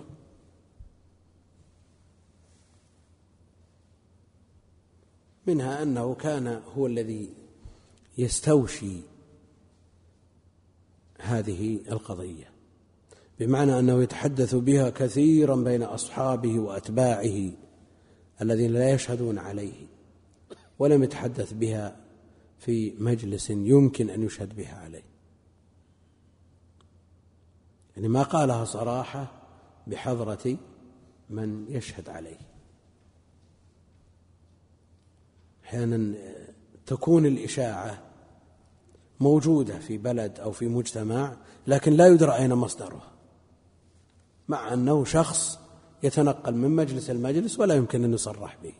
منها أنه كان هو الذي يستوشي هذه القضية، بمعنى أنه يتحدث بها كثيرا بين أصحابه وأتباعه الذين لا يشهدون عليه، ولم يتحدث بها في مجلس يمكن أن يشهد بها عليه. يعني ما قالها صراحة بحضرة من يشهد عليه. أحيانا تكون الإشاعة موجودة في بلد أو في مجتمع لكن لا يدرى أين مصدرها، مع أنه شخص يتنقل من مجلس المجلس ولا يمكن أن يصرح به.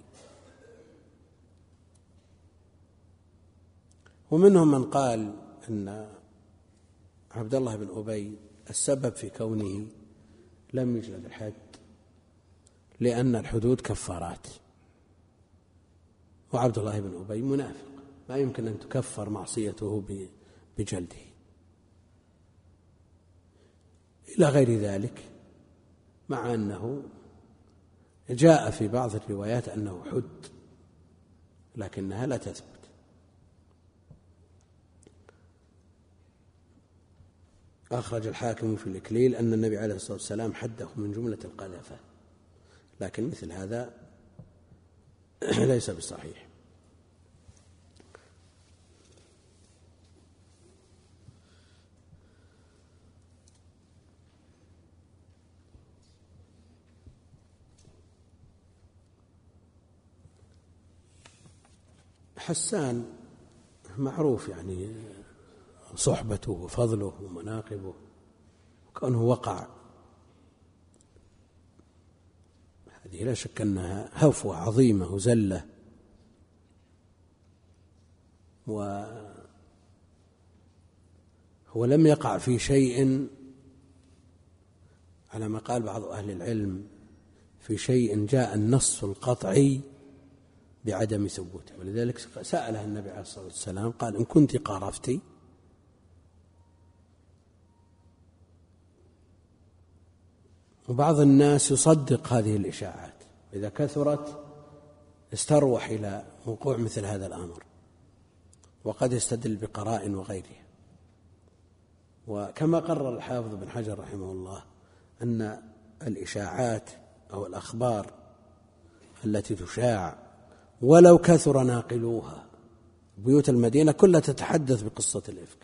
ومنهم من قال أن عبد الله بن أبي السبب في كونه لم يجلد الحد لأن الحدود كفارات، وعبد الله بن أبي منافق ما يمكن أن تكفر معصيته بجلده. إلى غير ذلك، مع أنه جاء في بعض الروايات أنه حد، لكنها لا تثبت. أخرج الحاكم في الإكليل أن النبي عليه الصلاة والسلام حده من جملة القذفة، لكن مثل هذا ليس بصحيح. حسان معروف يعني صحبته وفضله ومناقبه، وكأنه وقع، هذه لا شك أنها هفوة عظيمة وزلة، وهو لم يقع في شيء على ما قال بعض أهل العلم، في شيء جاء النص القطعي بعدم ثبوته، ولذلك سأله النبي عليه الصلاة والسلام قال: إن كنت قارفتي. وبعض الناس يصدق هذه الإشاعات، إذا كثرت استروح إلى وقوع مثل هذا الأمر، وقد يستدل بقرائن وغيرها. وكما قرر الحافظ بن حجر رحمه الله أن الإشاعات أو الأخبار التي تشاع ولو كثر ناقلوها، بيوت المدينة كلها تتحدث بقصة الإفك.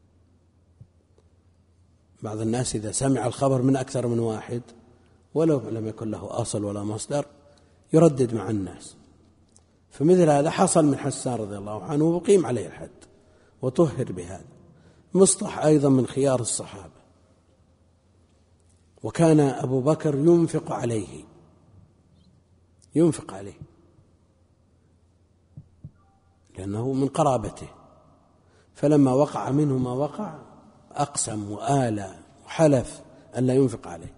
بعض الناس إذا سمع الخبر من أكثر من واحد ولو لم يكن له أصل ولا مصدر يردد مع الناس، فمثل هذا حصل من حسان رضي الله عنه وقيم عليه الحد وطهر بهذا. مصطح أيضا من خيار الصحابة، وكان أبو بكر ينفق عليه ينفق عليه لأنه من قرابته، فلما وقع منه ما وقع أقسم وآلى وحلف أن لا ينفق عليه.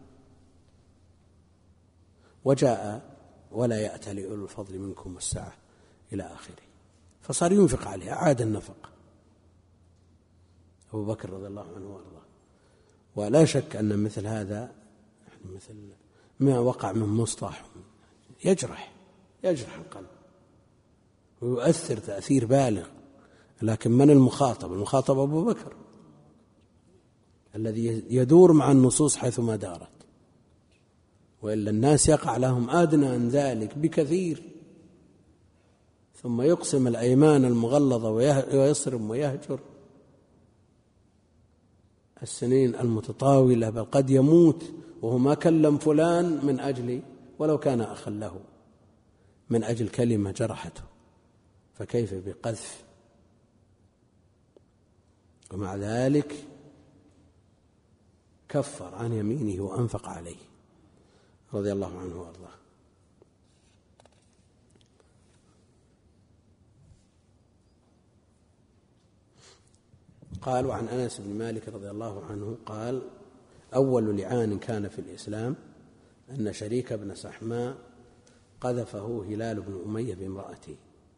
وجاء: ولا يأتى لأولو الفضل منكم والسعة إلى آخره، فصار ينفق عليه، أعاد النفق أبو بكر رضي الله عنه وارضاه. ولا شك أن مثل هذا مثل ما وقع من مصطح يجرح يجرح القلب ويؤثر تأثير بالغ، لكن من المخاطب؟ المخاطب أبو بكر الذي يدور مع النصوص حيثما دارت، وإلا الناس يقع لهم أدنى عن ذلك بكثير، ثم يقسم الأيمان المغلظة ويصرم ويهجر السنين المتطاولة، بل قد يموت وهو ما كلم فلان من أجل ولو كان أخا له من أجل كلمة جرحته، فكيف بقذف؟ ومع ذلك كفر عن يمينه وأنفق عليه رضي الله عنه وارضاه. قال: وعن أنس بن مالك رضي الله عنه قال: أول لعان كان في الإسلام أن شريك بن سحماء قذفه هلال بن أمية بامرأته.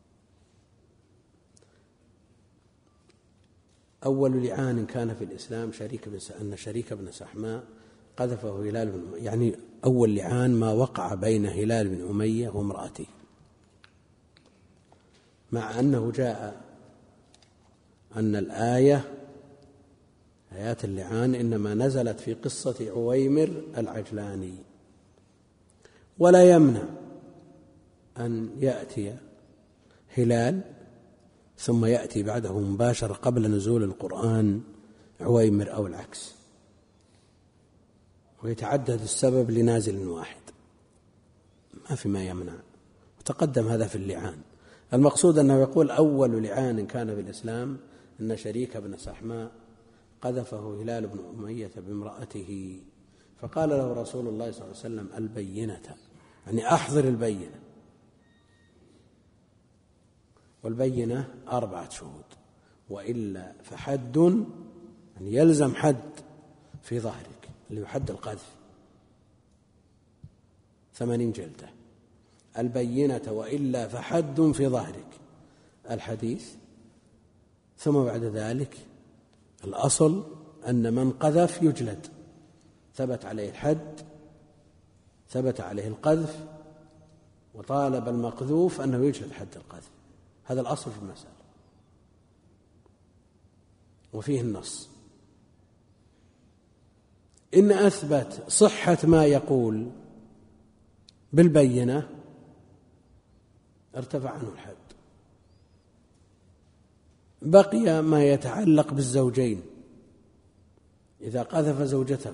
أول لعان كان في الإسلام شريك بن أن شريك بن سحماء قذفه هلال بن أمية، يعني أول لعان ما وقع بين هلال بن أمية وامرأته، مع أنه جاء أن الآية آيات اللعان إنما نزلت في قصة عويمر العجلاني، ولا يمنع أن يأتي هلال ثم يأتي بعده مباشرة قبل نزول القرآن عويمر أو العكس، ويتعدد السبب لنازل واحد، ما في ما يمنع، وتقدم هذا في اللعان. المقصود أنه يقول: أول لعان كان في الإسلام أن شريك بن سحماء قذفه هلال بن أمية بامرأته، فقال له رسول الله صلى الله عليه وسلم: البينة، يعني أحضر البينة. والبينة أربعة شهود، وإلا فحد، يعني يلزم حد في ظهرك اللي يحد القذف ثمانين جلدة. البينة وإلا فحد في ظهرك الحديث. ثم بعد ذلك الأصل أن من قذف يجلد ثبت عليه الحد، ثبت عليه القذف، وطالب المقذوف أنه يجلد حد القذف. هذا الأصل في المسألة، وفيه النص. إن أثبت صحة ما يقول بالبينة ارتفع عنه الحد. بقي ما يتعلق بالزوجين إذا قذف زوجته،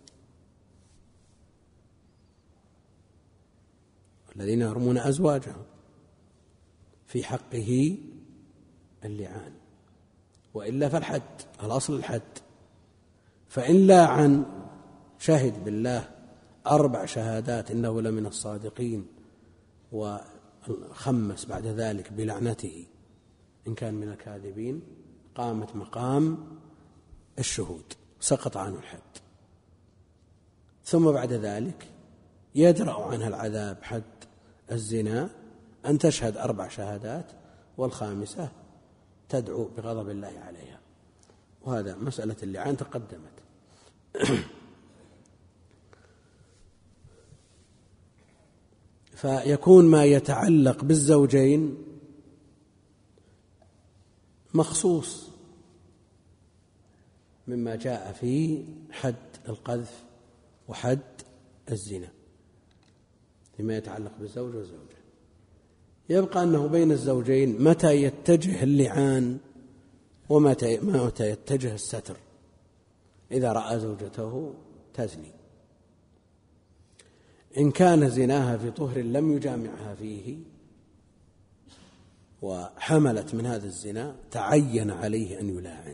الذين يرمون أزواجهم في حقه اللعان، وإلا فالحد، الأصل الحد. فإن لاعن شهد بالله أربع شهادات إنه لمن الصادقين، وخمس بعد ذلك بلعنته إن كان من الكاذبين، قامت مقام الشهود، سقط عنه الحد. ثم بعد ذلك يدرأ عنها العذاب حد الزنا أن تشهد أربع شهادات، والخامسة تدعو بغضب الله عليها. وهذا مسألة اللعان تقدمت. فيكون ما يتعلق بالزوجين مخصوص مما جاء في حد القذف وحد الزنا فيما يتعلق بالزوج والزوجة. يبقى أنه بين الزوجين متى يتجه اللعان ومتى يتجه الستر إذا رأى زوجته تزني. إن كان زناها في طهر لم يجامعها فيه وحملت من هذا الزنا تعين عليه أن يلاعن،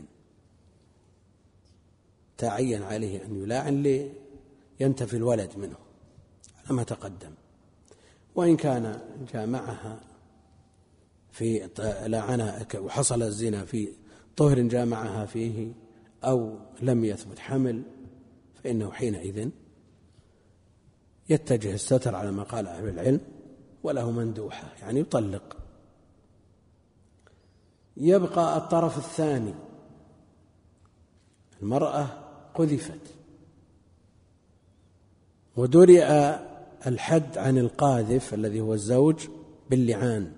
تعين عليه أن يلاعن لينتفي الولد منه على ما تقدم. وإن كان جامعها في لاعنها وحصل الزنا في طهر جامعها فيه أو لم يثبت حمل، فإنه حينئذ يتجه الستر على ما قال أهل العلم، وله مندوحة يعني يطلق. يبقى الطرف الثاني، المرأة قذفت ودرئ الحد عن القاذف الذي هو الزوج باللعان.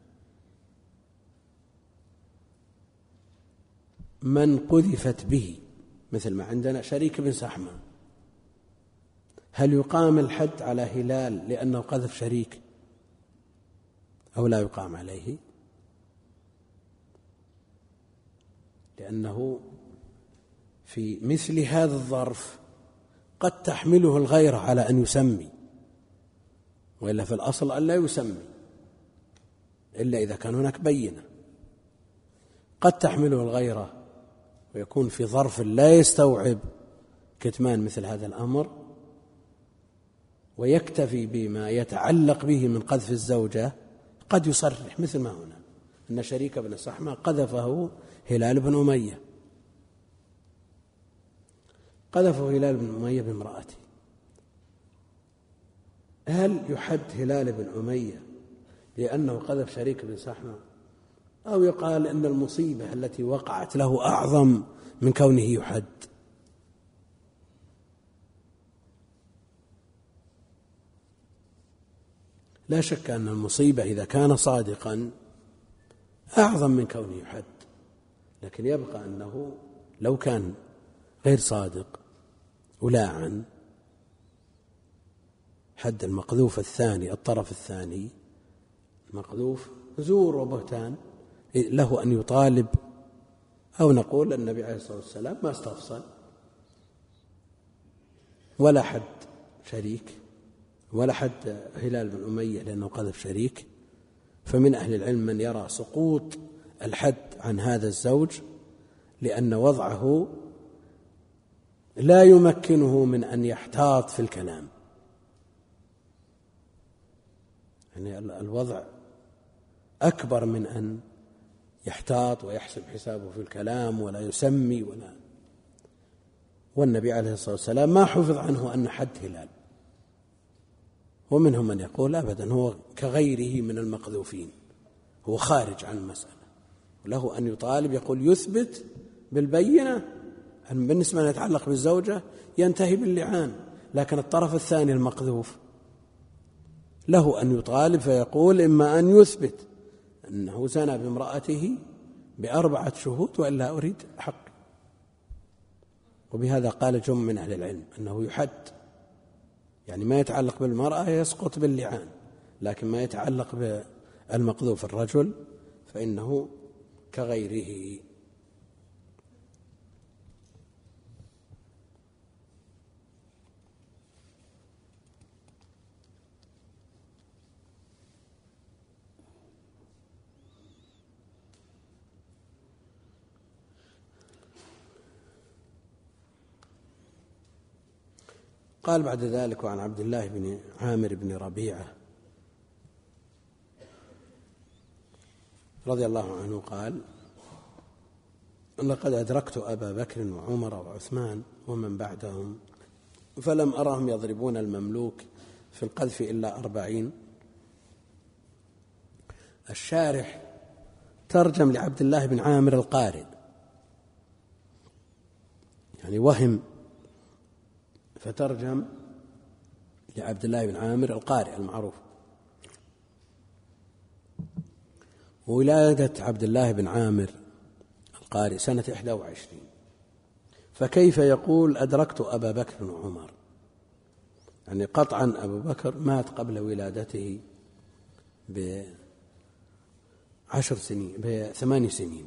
من قذفت به مثل ما عندنا شريك بن سحمة، هل يقام الحد على هلال لأنه قذف شريك أو لا يقام عليه؟ لأنه في مثل هذا الظرف قد تحمله الغيرة على أن يسمي، وإلا في الأصل أن لا يسمي إلا إذا كان هناك بينة. قد تحمله الغيرة ويكون في ظرف لا يستوعب كتمان مثل هذا الأمر، ويكتفي بما يتعلق به من قذف الزوجة. قد يصرح مثل ما هنا أن شريك بن سحمة قذفه هلال بن أمية، قذفه هلال بن أمية بامرأته. هل يحد هلال بن أمية لأنه قذف شريك بن سحمة، أو يقال أن المصيبة التي وقعت له أعظم من كونه يحد؟ لا شك أن المصيبة إذا كان صادقا أعظم من كونه يحد، لكن يبقى أنه لو كان غير صادق ولاعن حد المقذوف الثاني، الطرف الثاني مقذوف زور وبهتان، له أن يطالب، أو نقول النبي عليه الصلاة والسلام ما استفصل ولا حد شريك ولا حد هلال بن أمية لأنه قذف شريك. فمن أهل العلم من يرى سقوط الحد عن هذا الزوج لأن وضعه لا يمكنه من أن يحتاط في الكلام، يعني الوضع أكبر من أن يحتاط ويحسب حسابه في الكلام ولا يسمي ولا. والنبي عليه الصلاة والسلام ما حفظ عنه أن حد هلال، ومنهم من يقول أبدا هو كغيره من المقذوفين، هو خارج عن المسألة، وله أن يطالب، يقول يثبت بالبينة بالنسبة ما يتعلق بالزوجة ينتهي باللعان، لكن الطرف الثاني المقذوف له أن يطالب فيقول إما أن يثبت أنه زنى بامرأته بأربعة شهود وإلا أريد حق. وبهذا قال جمع من أهل العلم أنه يحد، يعني ما يتعلق بالمرأة يسقط باللعان، لكن ما يتعلق بالمقذوف الرجل فإنه كغيره. قال بعد ذلك: وعن عبد الله بن عامر بن ربيعة رضي الله عنه قال: لقد أدركت أبا بكر وعمر وعثمان ومن بعدهم فلم أرهم يضربون المملوك في القذف إلا أربعين. الشارح ترجم لعبد الله بن عامر القارئ، يعني وهم فترجم لعبد الله بن عامر القارئ المعروف. ولادة عبد الله بن عامر القارئ سنة إحدى وعشرين، فكيف يقول أدركت أبا بكر وعمر؟ يعني قطعا أبو بكر مات قبل ولادته بعشر سنين بثمان سنين،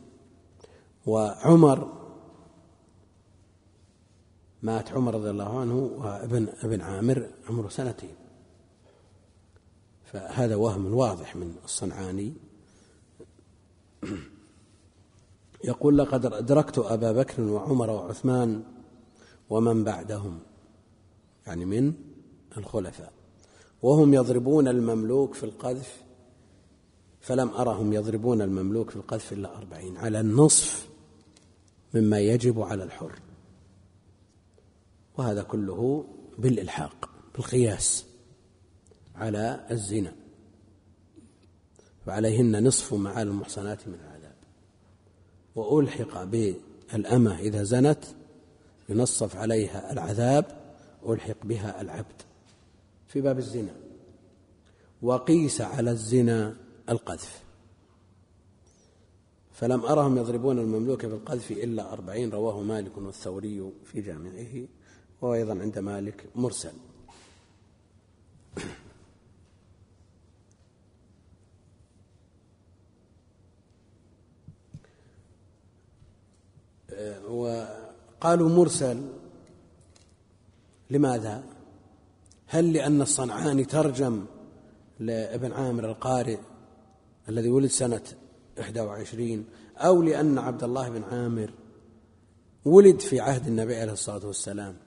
وعمر مات عمر رضي الله عنه وابن ابن عامر عمره سنتين، فهذا وهم واضح من الصنعاني. يقول: لقد أدركت أبا بكر وعمر وعثمان ومن بعدهم، يعني من الخلفاء، وهم يضربون المملوك في القذف فلم أرهم يضربون المملوك في القذف إلا أربعين، على النصف مما يجب على الحر. وهذا كله بالإلحاق بالقياس على الزنا، وعليهن نصف ما على المحصنات من العذاب. وألحق بالأمة إذا زنت ينصف عليها العذاب، ألحق بها العبد في باب الزنا. وقيس على الزنا القذف، فلم أرهم يضربون المملوك بالقذف إلا أربعين. رواه مالك والثوري في جامعه، وأيضا عند مالك مرسل. وقالوا مرسل لماذا؟ هل لأن الصنعاني ترجم لابن عامر القارئ الذي ولد سنة إحدى وعشرين، أو لأن عبد الله بن عامر ولد في عهد النبي عليه الصلاة والسلام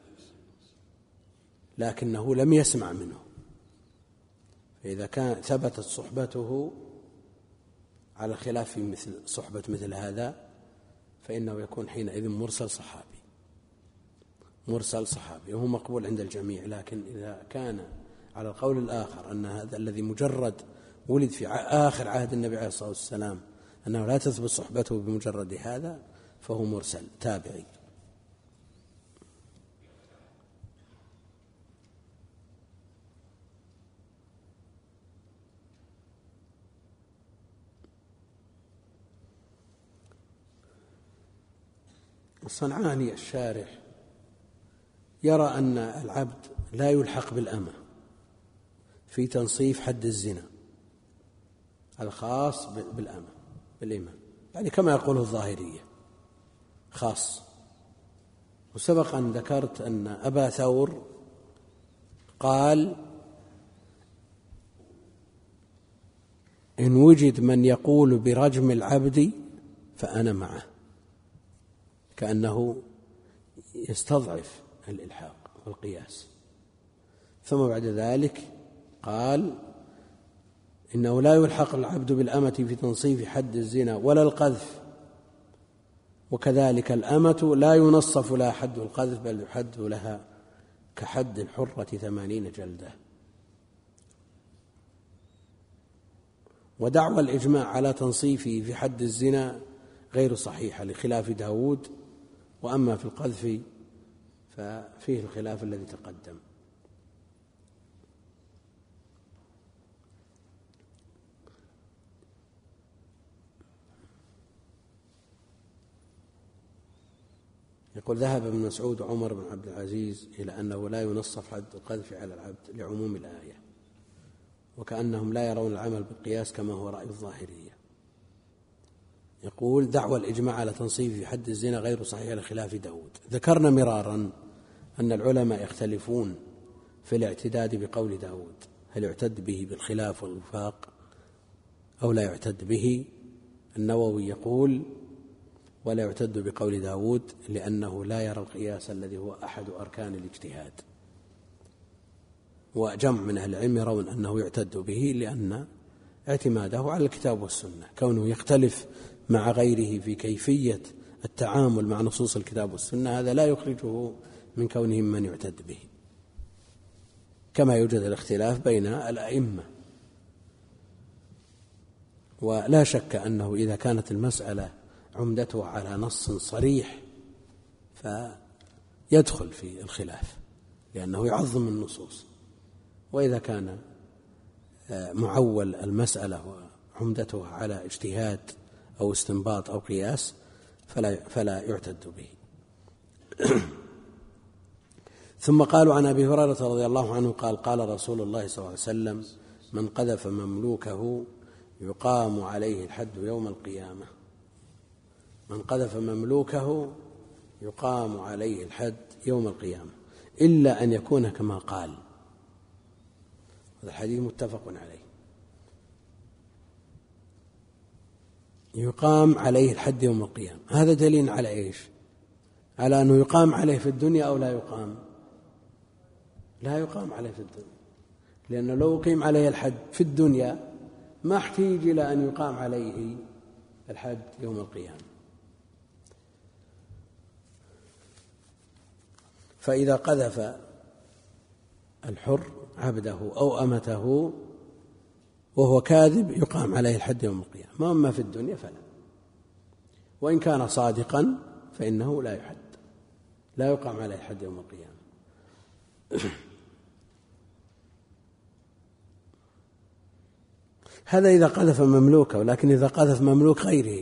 لكنه لم يسمع منه؟ فإذا كان ثبتت صحبته على خلاف في مثل صحبة مثل هذا فإنه يكون حينئذ مرسل صحابي، مرسل صحابي وهو مقبول عند الجميع. لكن إذا كان على القول الآخر أن هذا الذي مجرد ولد في آخر عهد النبي عليه الصلاة والسلام أنه لا تثبت صحبته بمجرد هذا فهو مرسل تابعي. الصنعاني الشارح يرى أن العبد لا يلحق بالأمة في تنصيف حد الزنا الخاص بالأمة بالإمام، يعني كما يقوله الظاهرية خاص. وسبق أن ذكرت أن أبا ثور قال: إن وجد من يقول برجم العبد فأنا معه، كأنه يستضعف الإلحاق والقياس. ثم بعد ذلك قال: إنه لا يلحق العبد بالأمة في تنصيف حد الزنا ولا القذف، وكذلك الأمة لا ينصف لها حد القذف بل يحد لها كحد الحرة ثمانين جلدة. ودعوى الإجماع على تنصيفه في حد الزنا غير صحيحة، لخلاف داود وأما في القذف ففيه الخلاف الذي تقدم. يقول ذهب ابن مسعود وعمر بن عبد العزيز إلى أنه لا ينصف حد القذف على العبد لعموم الآية، وكأنهم لا يرون العمل بالقياس كما هو رأي الظاهرية. يقول دعوى الإجماع على تنصيف حد الزنا غير صحيح لخلاف داود. ذكرنا مرارا أن العلماء يختلفون في الاعتداد بقول داود، هل يعتد به بالخلاف والوفاق أو لا يعتد به. النووي يقول ولا يعتد بقول داود لأنه لا يرى القياس الذي هو أحد أركان الاجتهاد، وجمع من أهل العلم يرون أنه يعتد به لأن اعتماده على الكتاب والسنة، كونه يختلف مع غيره في كيفية التعامل مع نصوص الكتاب والسنة هذا لا يخرجه من كونه من يعتد به، كما يوجد الاختلاف بين الأئمة. ولا شك أنه إذا كانت المسألة عمدته على نص صريح فيدخل في الخلاف لأنه يعظم النصوص، وإذا كان معول المسألة وعمدته على اجتهاد أو استنباط أو قياس فلا, فلا يعتد به. ثم قالوا عن أبي هريرة رضي الله عنه قال قال رسول الله صلى الله عليه وسلم من قذف مملوكه يقام عليه الحد يوم القيامة. من قذف مملوكه يقام عليه الحد يوم القيامة إلا أن يكون كما قال. هذا الحديث متفق عليه. يقام عليه الحد يوم القيامة، هذا دليل على إيش؟ على أنه يقام عليه في الدنيا أو لا يقام؟ لا يقام عليه في الدنيا، لأنه لو قيم عليه الحد في الدنيا ما احتيج إلى أن يقام عليه الحد يوم القيامة. فإذا قذف الحر عبده أو أمته وهو كاذب يقام عليه الحد يوم القيامة، ما أما في الدنيا فلا، وإن كان صادقا فإنه لا يحد، لا يقام عليه الحد يوم القيامة. هذا إذا قذف مملوكه، ولكن إذا قذف مملوك غيره،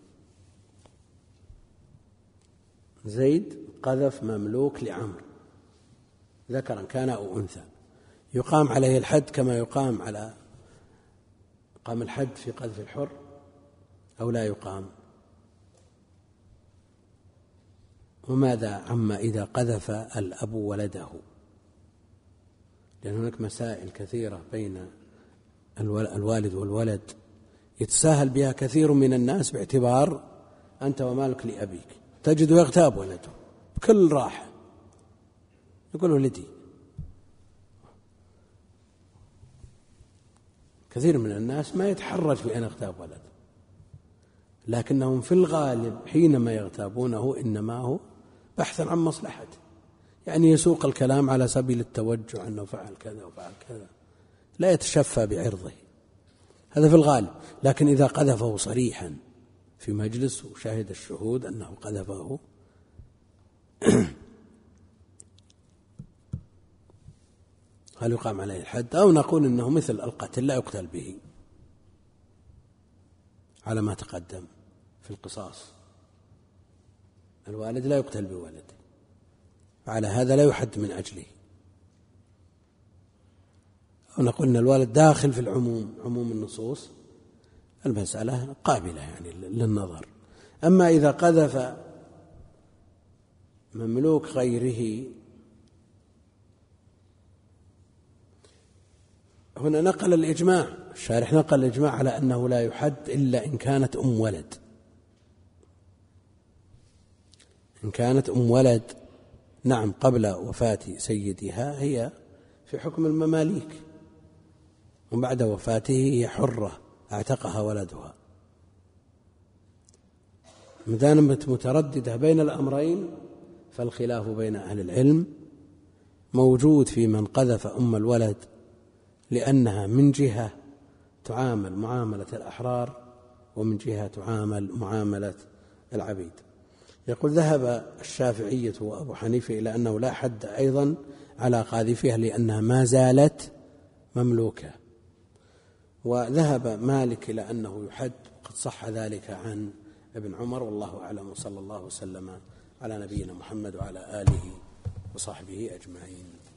زيد قذف مملوك لعمر ذكرا كان أو أنثى، يقام عليه الحد كما يقام على قام الحد في قذف الحر أو لا يقام؟ وماذا عما إذا قذف الأب ولده؟ لأن هناك مسائل كثيرة بين الوالد والولد يتساهل بها كثير من الناس باعتبار أنت ومالك لأبيك، تجد يغتاب ولده بكل راحة يقول ولدي. كثير من الناس ما يتحرج بأن يغتاب ولده، لكنهم في الغالب حينما يغتابونه إنما هو بحثا عن مصلحته، يعني يسوق الكلام على سبيل التوجه أنه فعل كذا وفعل كذا، لا يتشفى بعرضه، هذا في الغالب. لكن إذا قذفه صريحا في مجلس وشاهد الشهود أنه قذفه هل يقام عليه الحد أو نقول إنه مثل القتل لا يقتل به على ما تقدم في القصاص؟ الوالد لا يقتل بولده، على هذا لا يحد من أجله. أو نقول إن الوالد داخل في العموم، عموم النصوص، المسألة قابلة يعني للنظر. أما إذا قذف مملوك غيره، هنا نقل الإجماع، الشارح نقل الإجماع على أنه لا يحد إلا إن كانت أم ولد. إن كانت أم ولد نعم قبل وفاة سيدها هي في حكم المماليك، وبعد وفاته هي حرة اعتقها ولدها. ما دامت مترددة بين الأمرين فالخلاف بين أهل العلم موجود في من قذف أم الولد، لأنها من جهة تعامل معاملة الأحرار ومن جهة تعامل معاملة العبيد. يقول ذهب الشافعية وأبو حنيفة إلى أنه لا حد أيضا على قاذفها لأنها ما زالت مملوكة، وذهب مالك إلى أنه يحد، قد صح ذلك عن ابن عمر، والله أعلم، وصلى الله وسلم على نبينا محمد وعلى آله وصحبه أجمعين.